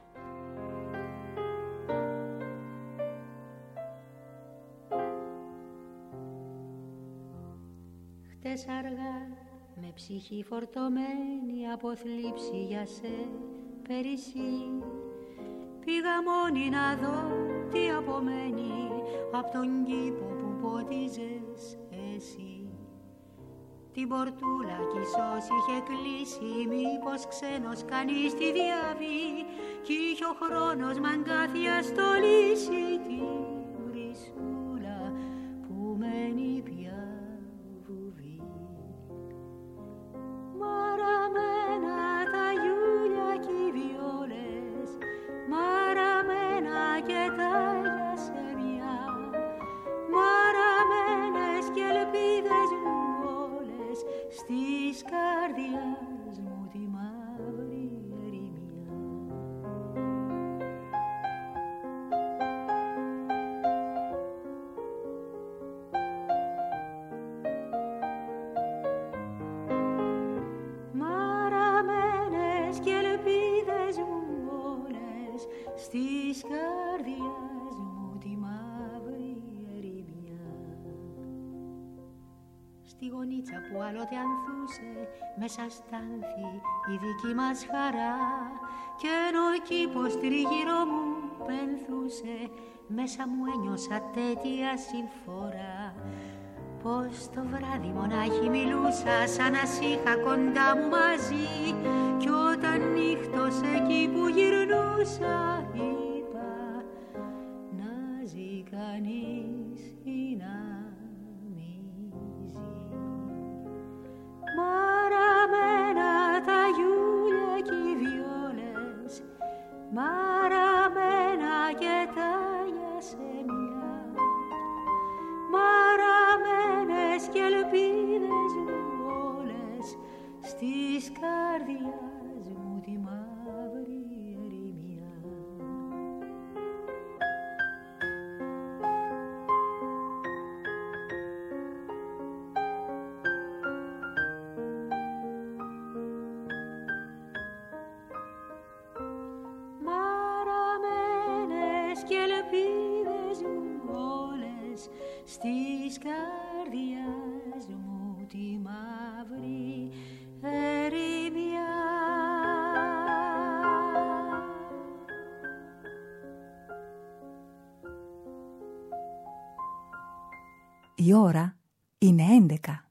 Χτες αργά με ψυχή φορτωμένη από θλίψη για σε περισσή, πήγα μόνη να δω τι απομένει απ' τον κήπο που πότιζες εσύ. Την πορτούλα κι ίσως είχε κλείσει, μήπως ξένος κανείς τη διαβεί, κι είχε ο χρόνος μαγκάθια στολίσει τη βρυσούλα που μένει πια βουβή. Μαραμένα τα γιούλια κι οι βιόλες, μαραμένα και τα γιασεμιά, μαραμένες κι ελπίδες μου όλες στις καρδιάς μου τη μαύρη ερημιά. Μαραμένες κι ελπίδες μου όλες στις καρδιάς μου τη μαύρη ερημιά. Στη γωνίτσα που άλλοτε ανθούσε μέσα στα άνθη η δική μας χαρά, κι ενώ ο κήπος τριγύρω μου πενθούσε, μέσα μου ένιωσα τέτοια συμφορά, πως το βράδυ μονάχη μιλούσα σαν να σ' είχα κοντά μου μαζί, κι όταν νύχτωσε εκεί που γυρνούσα είπα να ζει κανείς ή να μη ζει. Μαραμένα τα γιούλια κι οι βιόλες, μαραμένα και τα γιασεμιά, μαραμένες κι ελπίδες μου όλες στις καρδιάς μου τη μαύρη ερημιά. Η ώρα είναι έντεκα.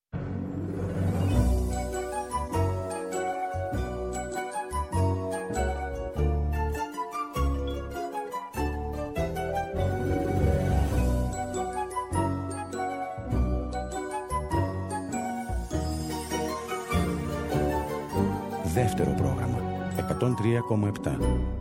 Δεύτερο πρόγραμμα, εκατόν τρία κόμμα επτά.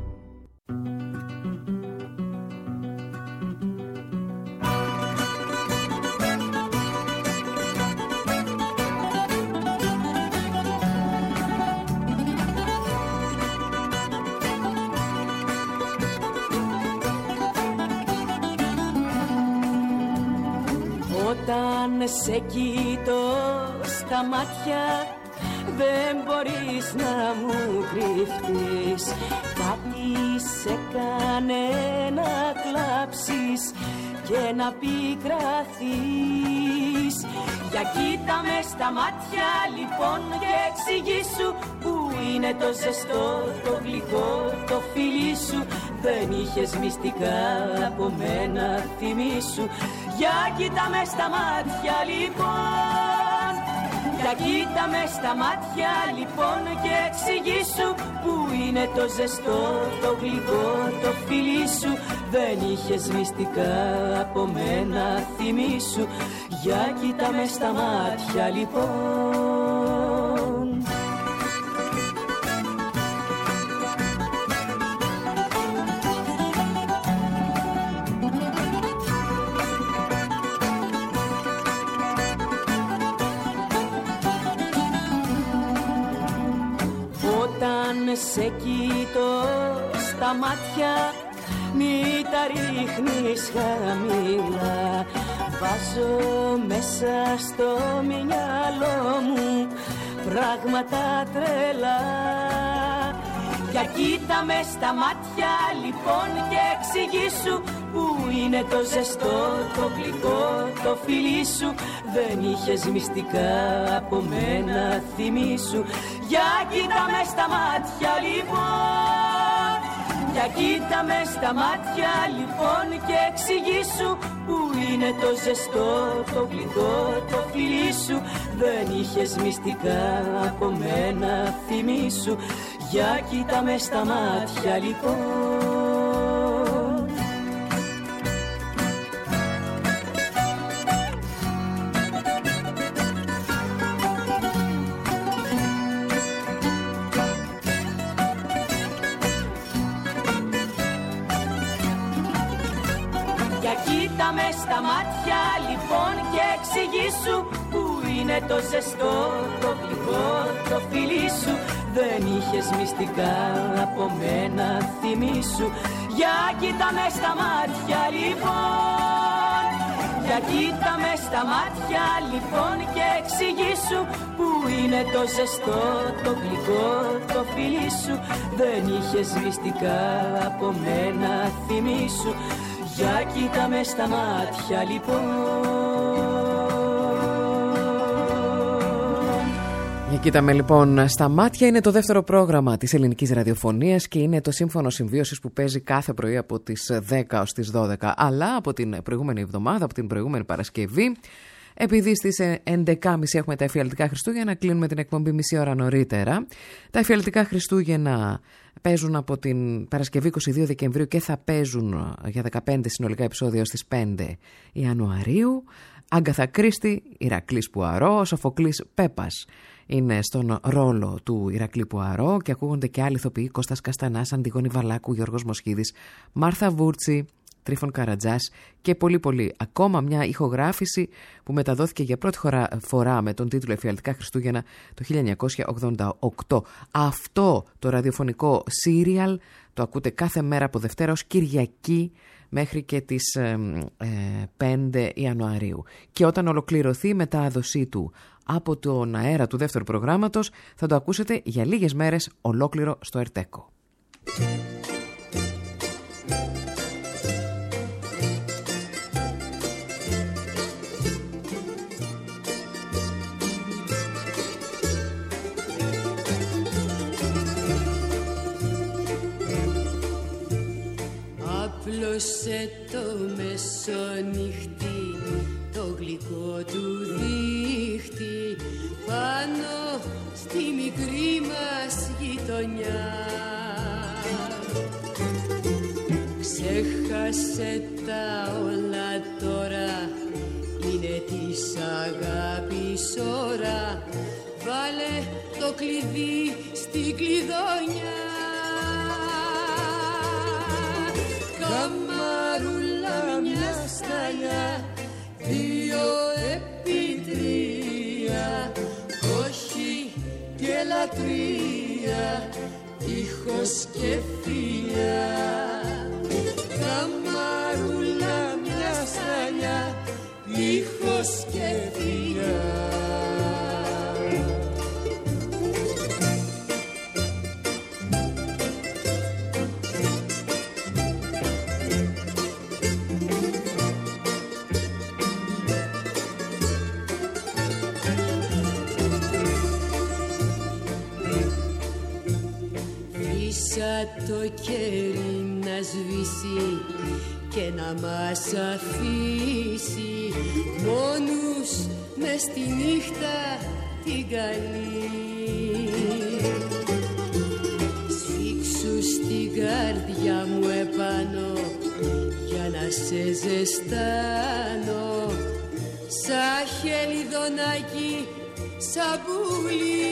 Όταν σε κοιτώ στα μάτια δεν μπορείς να μου κρυφτείς. Κάτι σε κάνε να κλάψεις και να πικραθείς. Για κοίτα με στα μάτια λοιπόν και εξηγήσου που είναι το ζεστό, το γλυκό, το φιλί σου. Δεν είχες μυστικά από μένα, θυμήσου. Για κοίτα με στα μάτια λοιπόν, για κοίτα με στα μάτια λοιπόν και εξηγήσου που είναι το ζεστό, το γλυκό, το φιλί σου. Δεν είχες μυστικά από μένα, θυμήσου. Για κοίτα με στα μάτια λοιπόν. Σε κοιτώ στα μάτια, μη τα ρίχνεις χαμηλά. Βάζω μέσα στο μυαλό μου πράγματα τρελά. Για κοίτα με στα μάτια λοιπόν και εξηγήσου που είναι το ζεστό, το γλυκό, το φιλί σου. Δεν είχες μυστικά από μένα, θυμήσου. Για κοίτα με στα μάτια λοιπόν, για κοίτα με στα μάτια λοιπόν και εξηγήσου που είναι το ζεστό, το γλυκό, το φιλί σου. Δεν είχες μυστικά από μένα, θυμήσου. Για κοίτα με στα μάτια λοιπόν. Στα μάτια λοιπόν και εξηγήσου που είναι το ζεστό, το γλυκό, το φιλί σου. Δεν είχες μυστικά από μένα, θυμήσου. Για κοίτα με στα μάτια λοιπόν, για κοίτα με στα μάτια λοιπόν και εξηγήσου που είναι το ζεστό, το γλυκό, το φιλί σου. Δεν είχες μυστικά από μένα, θυμήσου. Για κοίτα με στα μάτια λοιπόν. Για κοίτα με λοιπόν στα μάτια είναι το δεύτερο πρόγραμμα της ελληνικής ραδιοφωνίας και είναι το σύμφωνο συμβίωσης που παίζει κάθε πρωί από τις δέκα ως τις δώδεκα. Αλλά από την προηγούμενη εβδομάδα, από την προηγούμενη Παρασκευή, επειδή στις έντεκα και μισή έχουμε τα εφιαλτικά Χριστούγεννα, κλείνουμε την εκπομπή μισή ώρα νωρίτερα. Τα εφιαλτικά Χριστούγεννα παίζουν από την Παρασκευή είκοσι δύο Δεκεμβρίου και θα παίζουν για δεκαπέντε συνολικά επεισόδια ως τις πέντε Ιανουαρίου. Άγκαθα Κρίστη, Ηρακλής Πουαρό, Σοφοκλής Πέπας είναι στον ρόλο του Ηρακλή Πουαρό και ακούγονται και άλλοι ηθοποιοί: Κώστας Καστανάς, Αντιγόνη Βαλάκου, Γιώργος Μοσχίδης, Μάρθα Βούρτσι, Τρίφων Καρατζάς και πολύ πολύ ακόμα μια ηχογράφηση που μεταδόθηκε για πρώτη φορά με τον τίτλο Εφιαλτικά Χριστούγεννα το χίλια εννιακόσια ογδόντα οκτώ. Αυτό το ραδιοφωνικό σύριαλ το ακούτε κάθε μέρα από Δευτέρα ως Κυριακή μέχρι και τις ε, ε, πέντε Ιανουαρίου. Και όταν ολοκληρωθεί η μετάδοσή του από τον αέρα του δεύτερου προγράμματος θα το ακούσετε για λίγες μέρες ολόκληρο στο Ερτέκο. το μεσονύχτη το γλυκό του δίχτυ πάνω στη μικρή μας γειτονιά. Ξέχασε τα όλα τώρα, είναι της αγάπης ώρα, βάλε το κλειδί στην κλειδονιά. Καμαρούλα μια σταλιά, δύο επί τρία, όχι και λατρεία, τείχος και φιλιά. Καμαρούλα μια σταλιά, τείχος και φιλιά. Το κέρι να σβήσει και να μας αφήσει μόνους μες στη νύχτα την καλή. Σφίξου στην καρδιά μου επάνω για να σε ζεστάνω, σαν χελιδονάκι, σαν πουλί.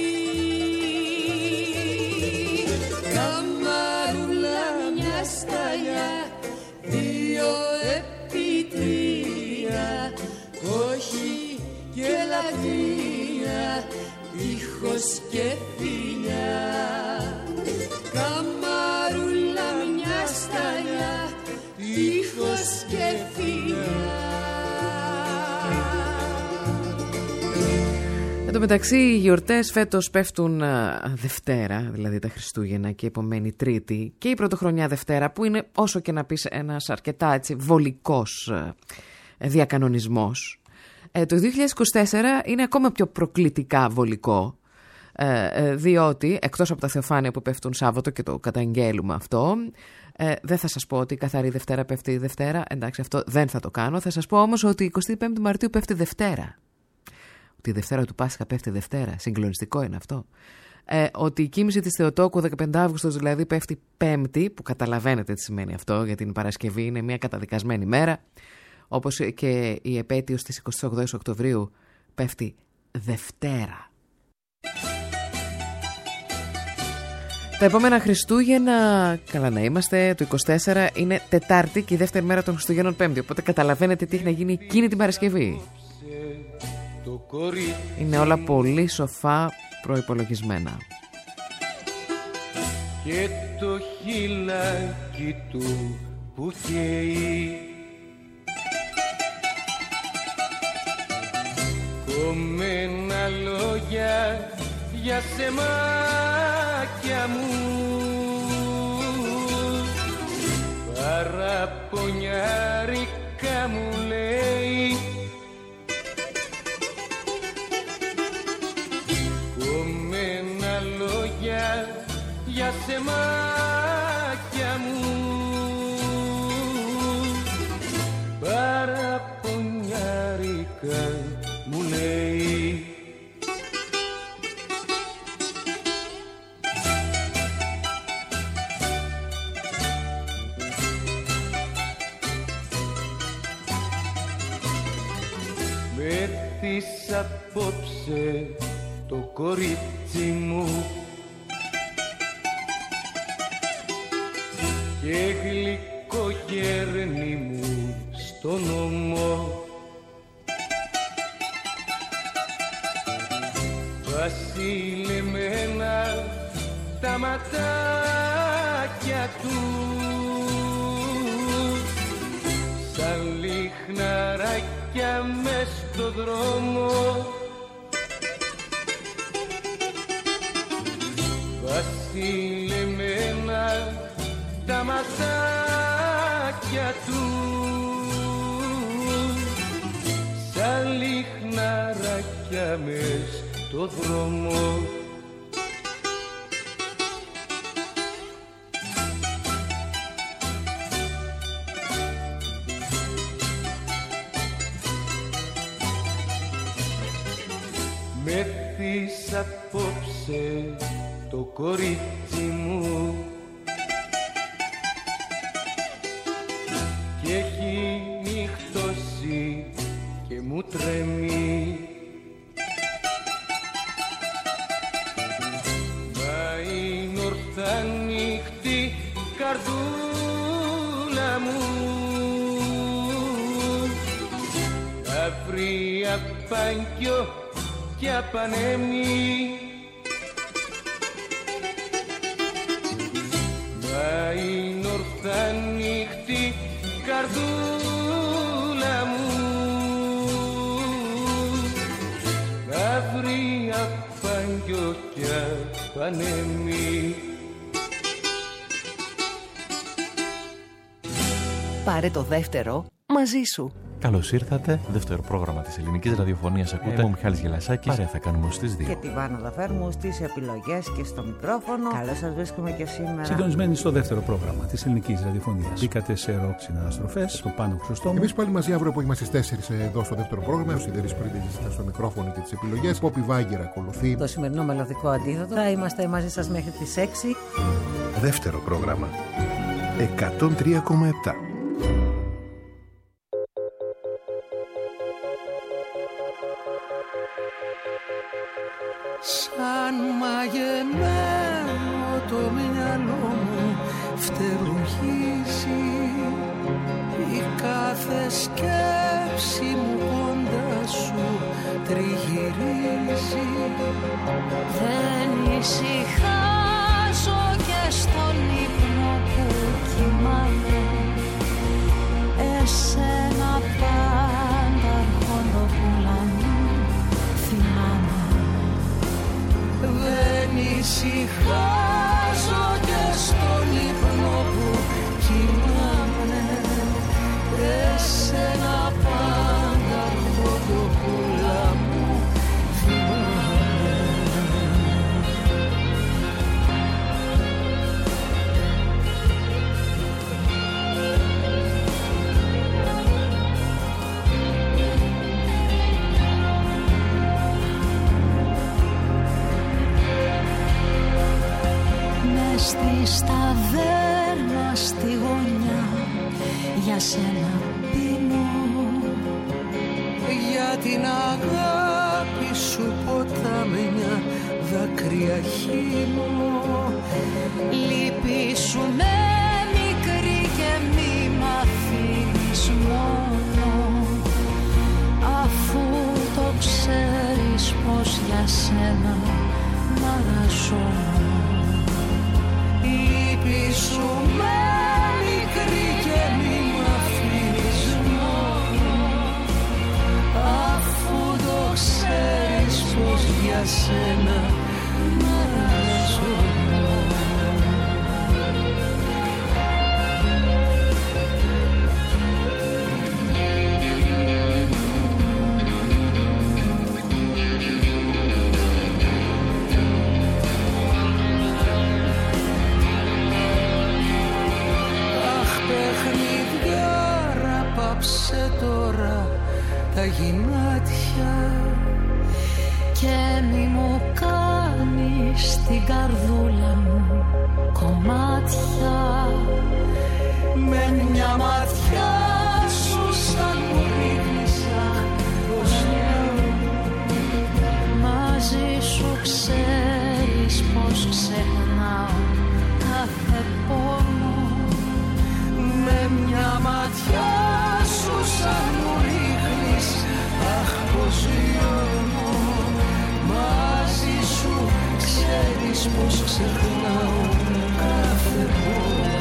Καμαρούλα μια σταλιά, δύο επί τρία, όχι και λατρεία, τείχος και φιλιά. Καμαρούλα μια σταλιά, τείχος και φιλιά. Εν τω μεταξύ οι γιορτές φέτος πέφτουν α, Δευτέρα, δηλαδή τα Χριστούγεννα, και επομένη Τρίτη, και η Πρωτοχρονιά Δευτέρα, που είναι όσο και να πεις ένας αρκετά έτσι βολικός α, διακανονισμός. Ε, το δύο χιλιάδες είκοσι τέσσερα είναι ακόμα πιο προκλητικά βολικό, ε, ε, διότι εκτός από τα Θεοφάνεια που πέφτουν Σάββατο και το καταγγέλουμε αυτό, ε, δεν θα σας πω ότι η καθαρή Δευτέρα πέφτει Δευτέρα, εντάξει αυτό δεν θα το κάνω, θα σας πω όμως ότι η εικοστή πέμπτη Μαρτίου πέφτει Δευτέρα. Τη Δευτέρα του Πάσχα πέφτει Δευτέρα. Συγκλονιστικό είναι αυτό. Ε, ότι η κοίμηση της Θεοτόκου δεκαπέντε Αυγούστου δηλαδή πέφτει Πέμπτη, που καταλαβαίνετε τι σημαίνει αυτό, γιατί την Παρασκευή είναι μια καταδικασμένη μέρα. Όπως και η επέτειος της εικοστή όγδοη Οκτωβρίου πέφτει Δευτέρα. Τα επόμενα Χριστούγεννα, καλά να είμαστε, το είκοσι τέσσερα είναι Τετάρτη και η δεύτερη μέρα των Χριστουγέννων Πέμπτη. Οπότε καταλαβαίνετε τι έχει να γίνει εκείνη την Παρασκευή. Είναι όλα πολύ σοφά προϋπολογισμένα. Και το χειλάκι του που καίει, κομμένα λόγια για σεμάκια μου, παραπονιάρικα μου λέει, κομμένα λόγια για σεμάκια μου, παραπονιάρικα μου λέει. Με τις απόψε το κορίτσι μου και γλυκό γέρνη μου στον ώμο, βασιλεμένα τα ματάκια του, σαν λιχναράκια μες στο δρόμο, βασιλεμένα τα ματάκια του, σαν λιχναράκια μες στο δρόμο. Με θείς απόψε το κορίτσι μου κι έχει νυχτώσει και μου τρέμει. Μα είναι ορθά νύχτη καρδούλα μου, αύριο απάνκιο και απανέμει. Μα είναι ορθά νύχτη καρδούλα μου, αύριο απάνκιο και απανέμει. Πάρε το δεύτερο μαζί σου. Καλώς ήρθατε. Δεύτερο πρόγραμμα της ελληνικής ραδιοφωνίας ακούτε. Εγώ ο Μιχάλης Γελασάκης. Παρέα θα κάνουμε ως τις δύο. Και τη Βάνα Δαφέρμου στις επιλογές και στο μικρόφωνο. Καλώς σας βρίσκουμε και σήμερα. Συντονισμένοι στο δεύτερο πρόγραμμα της ελληνικής ραδιοφωνίας. Μπήκατε σε ροκ συναναστροφές, στο Πάνο Χρυσοστόμου. Εμείς πάλι μαζί αύριο απόγευμα στις τέσσερις εδώ στο δεύτερο πρόγραμμα. Ο Σιδερής Πρίντεζης ήταν στο μικρόφωνο και τις επιλογές. Πόπι Βάγκερ ακολουθεί. Το σημερινό μελωδικό αντίδοτο. Θα είμαστε μαζί σας μέχρι τις έξι. Δεύτερο πρόγραμμα. εκατόν τρία κόμμα επτά. Σαν μαγεμένο το μυαλό μου φτερουγίζει, η κάθε σκέψη μου κοντά σου τριγυρίζει. Δεν ησυχάζω και στον ύπνο που κοιμάμαι, εσένα πάντα αρχοντοπούλα μου θυμάμαι. Δεν ησυχάζω και στον ύπνο που κοιμάμαι, εσένα πάντα αρχοντοπούλα μου θυμάμαι. Στη σταβέρνα στη γωνιά για σένα πίνω, για την αγάπη σου ποτάμια δάκρυα χύνω. Λύπη σου με μικρή και μη μ' αφήνεις μόνο, αφού το ξέρεις πως για σένα μ' αγαζώνω. Λύπη σου με μικρή και μη μ' αφήνεις μόνο, αφού το ξέρεις πως για σένα μ' αγαζώνω. Πάψε τώρα τα γυνάτια και μη μου κάνεις την καρδούλα μου κομμάτια. Με μια ματιά σου σαν μου ρίχνησα φωσιά, μαζί σου ξέρεις πως ξεχνάω κάθε πόνο. Με μια ματιά σου σαν μου ρίχνεις, αχ πως λιώνω. Μαζί σου ξέρεις πως ξεχνάω κάθε πόνο.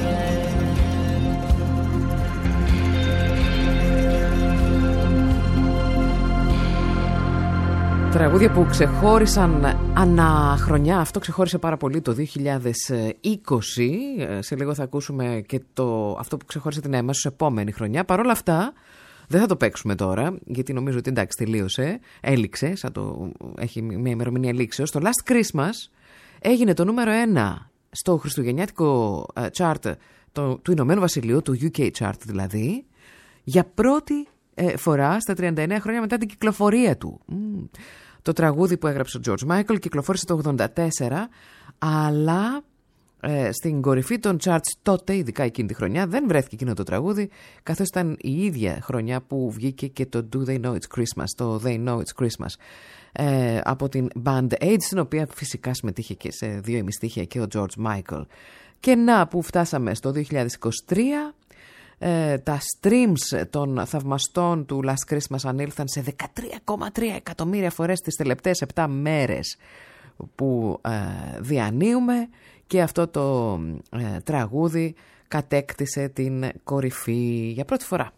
Τραγούδια που ξεχώρισαν ανά χρονιά. Αυτό ξεχώρισε πάρα πολύ το δύο χιλιάδες είκοσι. Σε λίγο θα ακούσουμε και το, αυτό που ξεχώρισε την αίμα στους επόμενη χρονιά. Παρ' όλα αυτά δεν θα το παίξουμε τώρα, γιατί νομίζω ότι εντάξει τελείωσε, έληξε, σαν το, έχει μια ημερομηνία λήξεως. Το Last Christmas έγινε το νούμερο ένα στο χριστουγεννιάτικο chart το, του Ηνωμένου Βασιλείου, του γιου κέι chart δηλαδή, για πρώτη ε, φορά στα τριάντα εννέα χρόνια μετά την κυκλοφορία του. Mm. Το τραγούδι που έγραψε ο George Michael κυκλοφόρησε το ογδόντα τέσσερα, αλλά ε, στην κορυφή των charts τότε, ειδικά εκείνη τη χρονιά, δεν βρέθηκε εκείνο το τραγούδι, καθώς ήταν η ίδια χρονιά που βγήκε και το Do They Know It's Christmas, το They Know It's Christmas, ε, από την Band Aid, στην οποία φυσικά συμμετείχε και σε δύο ημιστίχια και ο George Michael. Και να που φτάσαμε στο δύο χιλιάδες είκοσι τρία, ε, τα streams των θαυμαστών του Last Christmas ανήλθαν σε δεκατρία κόμμα τρία εκατομμύρια φορές τις τελευταίες επτά μέρες που ε, διανύουμε, και αυτό το ε, τραγούδι κατέκτησε την κορυφή για πρώτη φορά.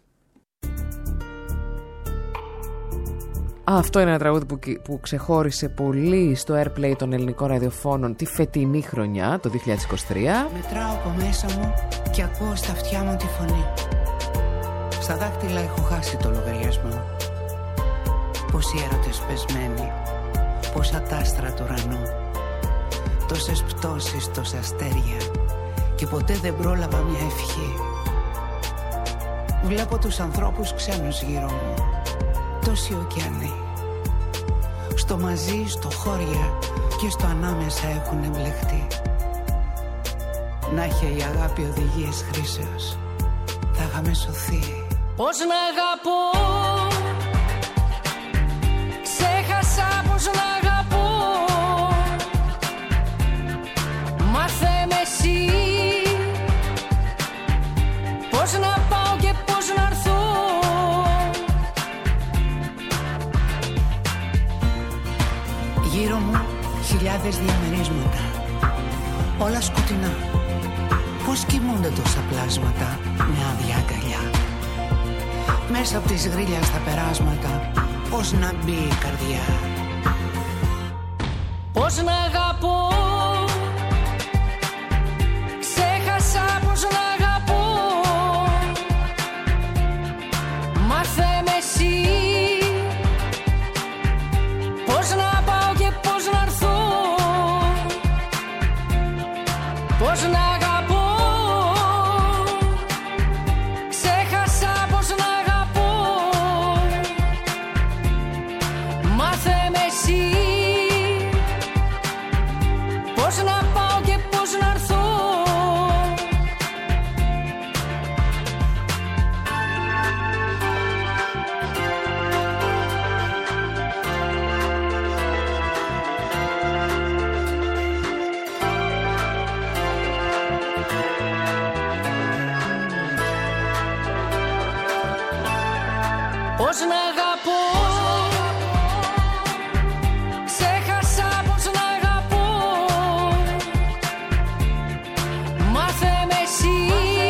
Αυτό είναι ένα τραγούδι που, που ξεχώρισε πολύ στο airplay των ελληνικών ραδιοφώνων τη φετινή χρονιά, το δύο χιλιάδες είκοσι τρία. Μετράω από μέσα μου και ακούω στα αυτιά μου τη φωνή. Στα δάχτυλα έχω χάσει το λογαριασμό. Πόσοι έρωτες πεσμένοι, πόσα τάστρα του ουρανού, τόσες πτώσεις, τόσα αστέρια, και ποτέ δεν πρόλαβα μια ευχή. Βλέπω τους ανθρώπους ξένους γύρω μου, τόσοι ωκεανοί. Στο μαζί, στο χώρια και στο ανάμεσα έχουν εμπλεχτεί. Να είχε η αγάπη οδηγίες χρήσεως, θα είχαμε σωθεί. Πώς να αγαπώ, ξέχασα πώς να αγαπώ. Μάθε με εσύ, πώς να πάω και πώς να έρθω. Γύρω μου χιλιάδες διαμερίσματα, όλα σκοτεινά. Πώς κοιμούνται τόσα πλάσματα με άδεια αγκαλιά. Μέσα από τις γρίλια στα περάσματα, πώς να μπει η καρδιά. Πώς να αγαπώ, ξέχασα πώς να αγαπώ. Μάθε με εσύ, πώς να πάω και πώς να έρθω. Πώς να αγαπώ, ξέχασα πώς να αγαπώ. Μάθε με εσύ, πώς να πάω και πώς να έρθω. Πώς να αγαπώ, ξέχασα πώς να αγαπώ. Μάθε με εσύ,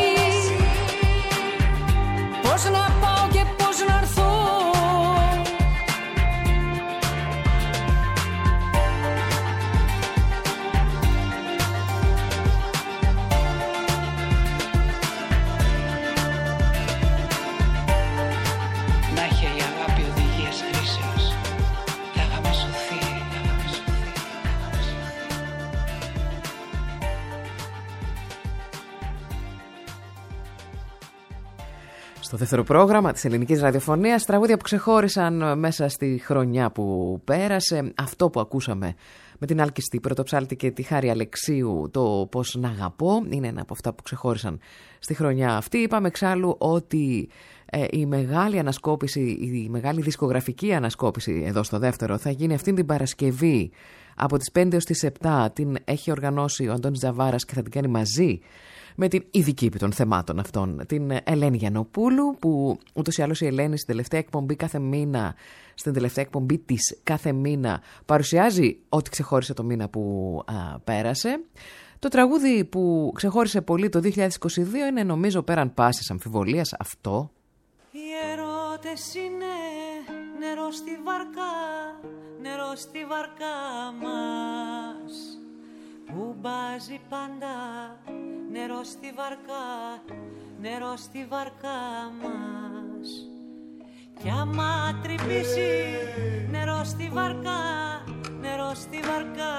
πώς να πάω και πώς να έρθω. Να είχε η αγάπη οδηγίες χρήσεως, θα είχαμε σωθεί, θα είχαμε σωθεί, θα είχαμε σωθεί. Στο δεύτερο πρόγραμμα της ελληνικής ραδιοφωνίας, τραγούδια που ξεχώρισαν μέσα στη χρονιά που πέρασε. Αυτό που ακούσαμε με την Άλκιστη Πρωτοψάλτη και τη Χάρη Αλεξίου, το «Πώς να αγαπώ», είναι ένα από αυτά που ξεχώρισαν στη χρονιά αυτή. Είπαμε εξάλλου ότι ε, η μεγάλη ανασκόπηση, η μεγάλη δισκογραφική ανασκόπηση εδώ στο δεύτερο θα γίνει αυτήν την Παρασκευή από τις πέντε έως τις επτά. Την έχει οργανώσει ο Αντώνης Τζαβάρας και θα την κάνει μαζί με την ειδική επί των θεμάτων αυτών, την Ελένη Γιαννοπούλου, που ούτως ή άλλως η Ελένη στην τελευταία εκπομπή κάθε μήνα, στην τελευταία εκπομπή της κάθε μήνα, παρουσιάζει ό,τι ξεχώρισε το μήνα που α, πέρασε. Το τραγούδι που ξεχώρισε πολύ το δύο χιλιάδες είκοσι δύο είναι, νομίζω, πέραν πάσης αμφιβολίας, αυτό. Οι ερώτες είναι νερό στη βαρκά, νερό στη βαρκά μας, που μπάζει πάντα. Νερό στη βαρκά, νερό στη βαρκά μας. Κι άμα τρυπήσει νερό στη βαρκά, νερό στη βαρκά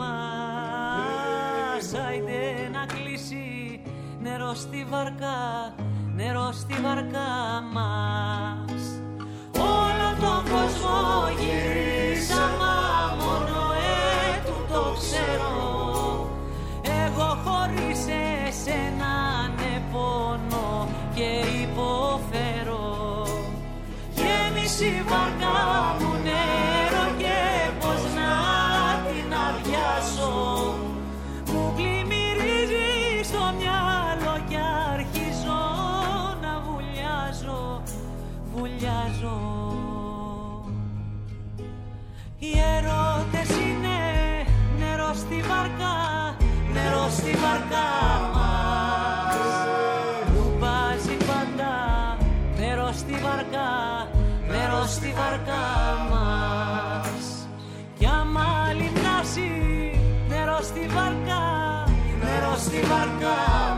μας, άιντε να κλείσει νερό στη βαρκά, νερό στη βαρκά μας. Όλο τον κόσμο γυρίσαμε Γέμισε η βάρκα μου νερό και πως να την αδειάσω. Μου πλημμυρίζει στο μυαλό και αρχίζω να βουλιάζω, βουλιάζω. Οι έρωτες είναι νερό στη βάρκα, νερό στη βάρκα μας. Λουμπάζει πάντα νερό στη βάρκα, νερό στη βάρκα μας. Κι άμα λιμνάσει νερό στη βάρκα, νερό στη βάρκα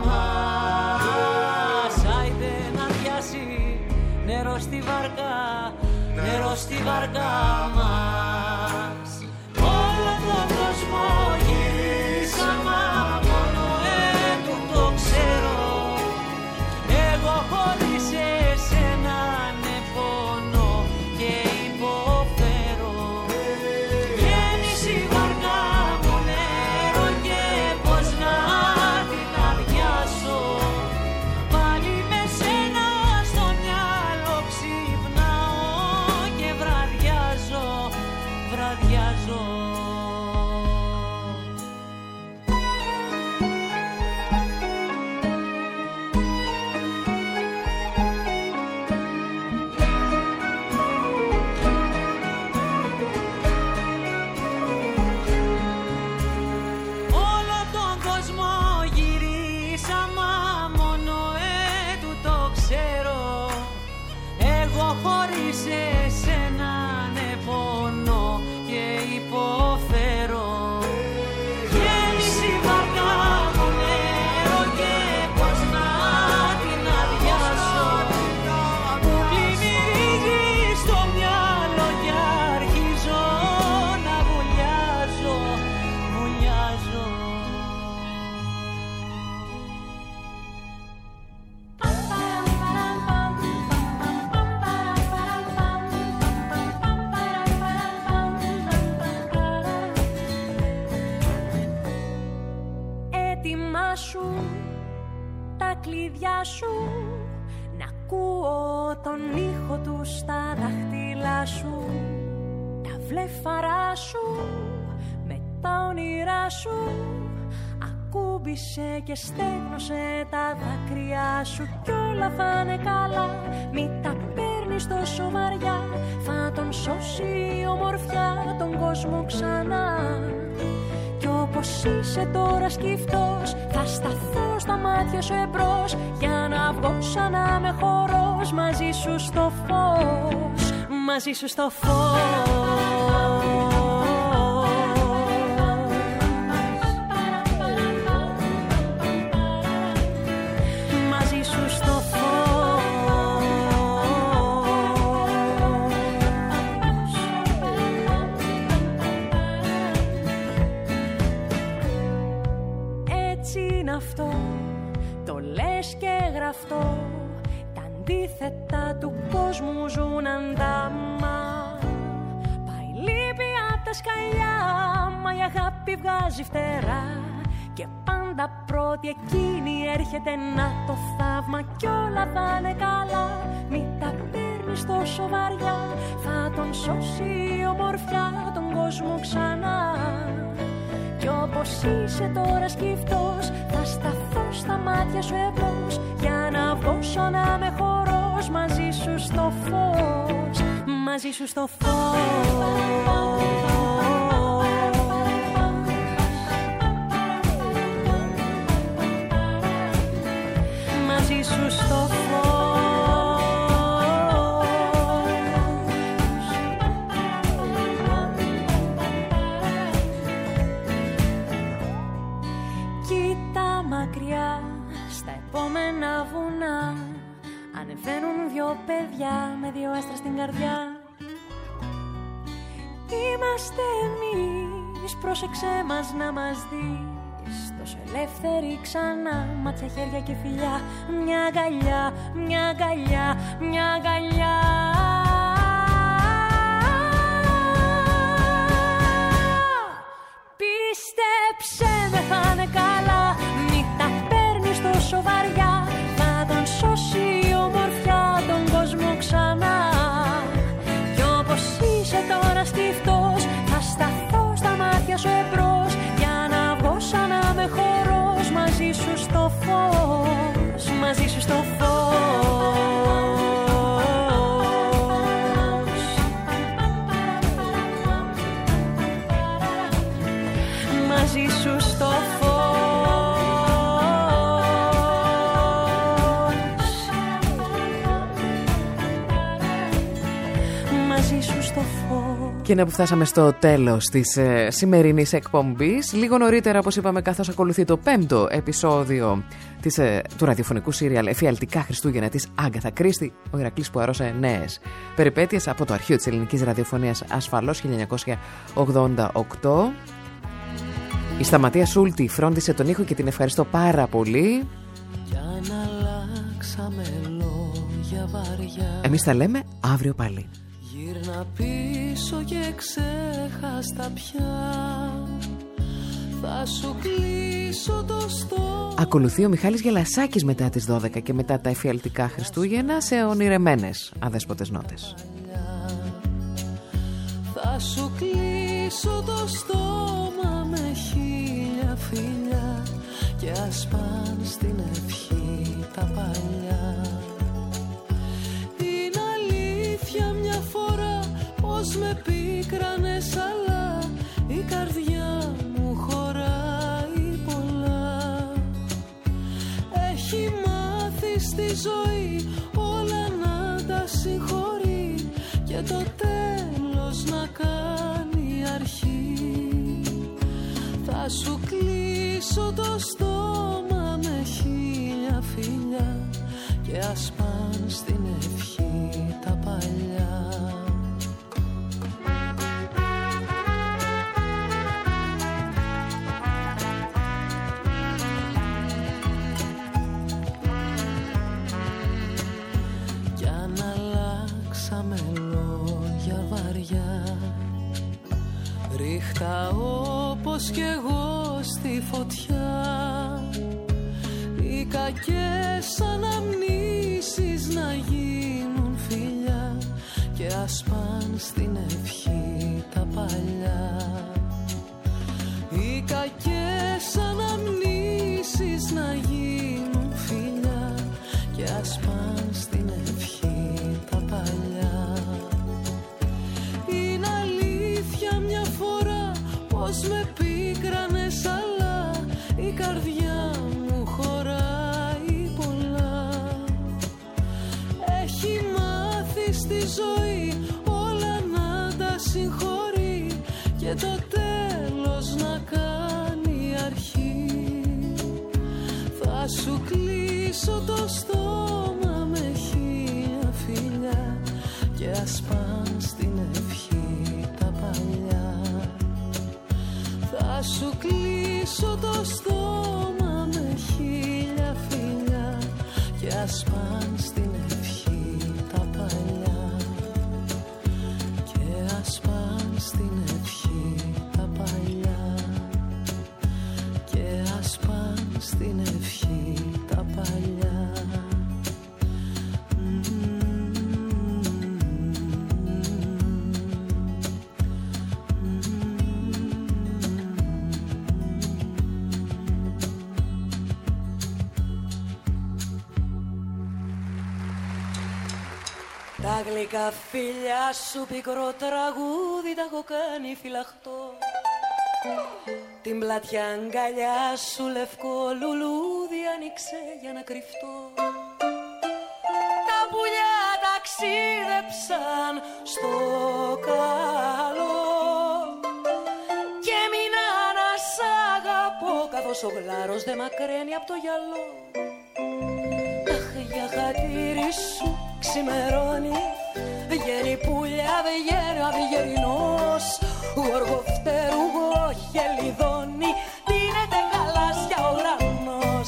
μας. Άιντε να πιάσει νερό στη βάρκα, νερό στη βάρκα μας. Όλο τον κόσμο γυρίσαμε, μόνο έτου το ξέρω. Εγώ χωρίς εσένα ναι πονώ και υποφέρω. Γέμισε η βάρκα μου νερό και πως να την αδειάσω. Πάλι με σένα στο μυαλό ξυπνάω και βραδιάζω, βραδιάζω. Όλο τον κόσμο γυρίσα, μα μόνο έτου το ξέρω. Εγώ χωρίς εσένα ναι πονώ και υποφέρω. Γέμισε η βάρκα μου νερό και πως να την αδειάσω. Μου πλημμυρίζει στο μυαλό και αρχίζω να βουλιάζω, βουλιάζω. Ετοιμάσου τα κλειδιά σου, να ακούω τον ήχο του στα δάχτυλά σου. Τα βλέφαρά σου με τα όνειρά σου, ακούμπησε και στέγνωσε τα δάκρυά σου. Κι όλα θα είναι καλά, μη τα παίρνεις τόσο βαριά. Θα τον σώσει η ομορφιά τον κόσμο ξανά. Κι όπως είσαι τώρα σκυφτός, θα σταθώ στα μάτια σου εμπρός, για να βγω σαν να είμαι χορός μαζί σου στο φως, μαζί σου στο φως. Μαζί σου στο φως. Έτσι είναι αυτό, το λες και γραφτό. Τα αντίθετα του κόσμου ζουν αντάμα. Πάει λύπη απ' τα σκαλιά, μα η αγάπη βγάζει φτερά. Και πάντα πρώτη εκείνη έρχεται να το θαύμα. Κι όλα θα είναι καλά, μη τα παίρνεις τόσο βαριά. Θα τον σώσει η ομορφιά τον κόσμο ξανά. Κι όπως είσαι τώρα σκυφτός, θα σταθώ στα μάτια σου εμπρός, για να βγω σαν να είμαι χορός μαζί σου στο φως, μαζί σου στο φως. Μαζί σου στο φως. Κοίτα μακριά στα επόμενα βουνά, ανεβαίνουν δυο παιδιά με δυο άστρα στην καρδιά. Είμαστε εμείς, πρόσεξέ μας να μας δεις, τόσο ελεύθεροι ξανά, μάτια, χέρια και φιλιά. Μια αγκαλιά, μια αγκαλιά, μια αγκαλιά. Πίστεψε με, θα είναι καλά, μη τα παίρνεις τόσο βαριά. Θα τον σώσει η ομορφιά τον κόσμο ξανά. μαζί σου στο φως. Και είναι που φτάσαμε στο τέλος της ε, σημερινής εκπομπής. Λίγο νωρίτερα, όπως είπαμε, καθώς ακολουθεί το πέμπτο επεισόδιο της, ε, του ραδιοφωνικού σύριαλ Εφιαλτικά Χριστούγεννα της Άγκαθα Κρίστη, ο Ηρακλής που αρρώσε νέες περιπέτειες από το αρχείο της ελληνικής ραδιοφωνίας, ασφαλώς χίλια εννιακόσια ογδόντα οκτώ. Η Σταματία Σούλτη φρόντισε τον ήχο και την ευχαριστώ πάρα πολύ. Εμείς τα λέμε αύριο πάλι. Γύρνα πίσω και ξέχαστα πια. Θα σου κλείσω το στόμα. Ακολουθεί ο Μιχάλης Γελασάκης μετά τις δώδεκα και μετά τα Εφιαλτικά Χριστούγεννα σε ονειρεμένες αδέσποτες νότες. Θα σου κλείσω το στόμα με χίλια φιλιά και ας παν στην ευχή τα παλιά. Είναι αλήθεια μια φορά πως με πίκρανες, αλλά η καρδιά μου χωράει πολλά. Έχει μάθει στη ζωή όλα να τα συγχωρεί και το τέλος να κάνει αρχή. Θα σου κλείσω το στόμα με χίλια φιλιά και ας παν στην ευχή τα παλιά. Κι αν αλλάξαμε λόγια βαριά, ρίχτα όπως κι εγώ στη φωτιά. Οι κακές αναμνήσεις να γίνουν φιλιά και ας παν στην ευχή τα παλιά. Οι κακές αναμνήσεις να γίνουν φιλιά και ας παν στην ευχή τα παλιά. Είναι αλήθεια μια φορά πως με πίκρανες, αλλά η καρδιά μου χωράει πολλά. Έχει μάθει στη ζωή όλα να τα συγχωρεί και το τέλος να κάνει αρχή. Θα σου κλείσω το στόμα με χίλια φιλιά και ας παν στην ευχή τα παλιά. Θα σου κλείσω το στόμα με χίλια φιλιά και ας παν στην ευχή τα παλιά. Και ας παν στην ευχή τα παλιά. Και ας παν στην ευχή τα παλιά. Τα γλυκά φίλια σου πικρό τραγούδι τα έχω κάνει φυλαχτό. Την πλατιά αγκαλιά σου λευκό λουλούδι άνοιξε για να κρυφτώ. Τα πουλιά ταξίδεψαν στο καλό και μείνα να σ' αγαπώ, καθώς ο γλάρος δε μακραίνει απ' το γυαλό. Αχ, για χατήρι σου ξημερώνει, βγαίνει πουλιά, βγαίνει ο αυγερινός. Γοργοφτερούγο χελιδόνι, δίνεται γαλάζια ο ουρανός.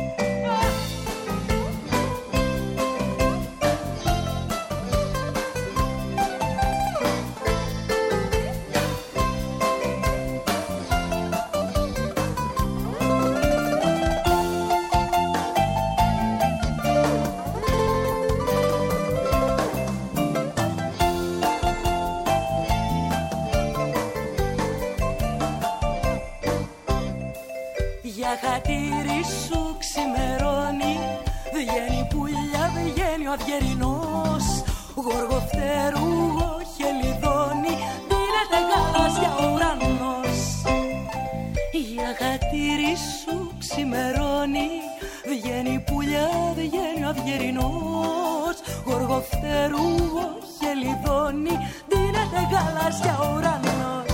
Χατήρι σου ξημερώνει, βγαίνει πουλιά, βγαίνει ο αυγερινός. Γοργοφτερούγο χελιδόνι, δίνεται γαλάζια ο ουρανός. Για χατήρι σου ξημερώνει, βγαίνει πουλιά, βγαίνει ο αυγερινός. Γοργοφτερούγο χελιδόνι, κλειδώνει, ντύνεται γαλάζια ουρανός.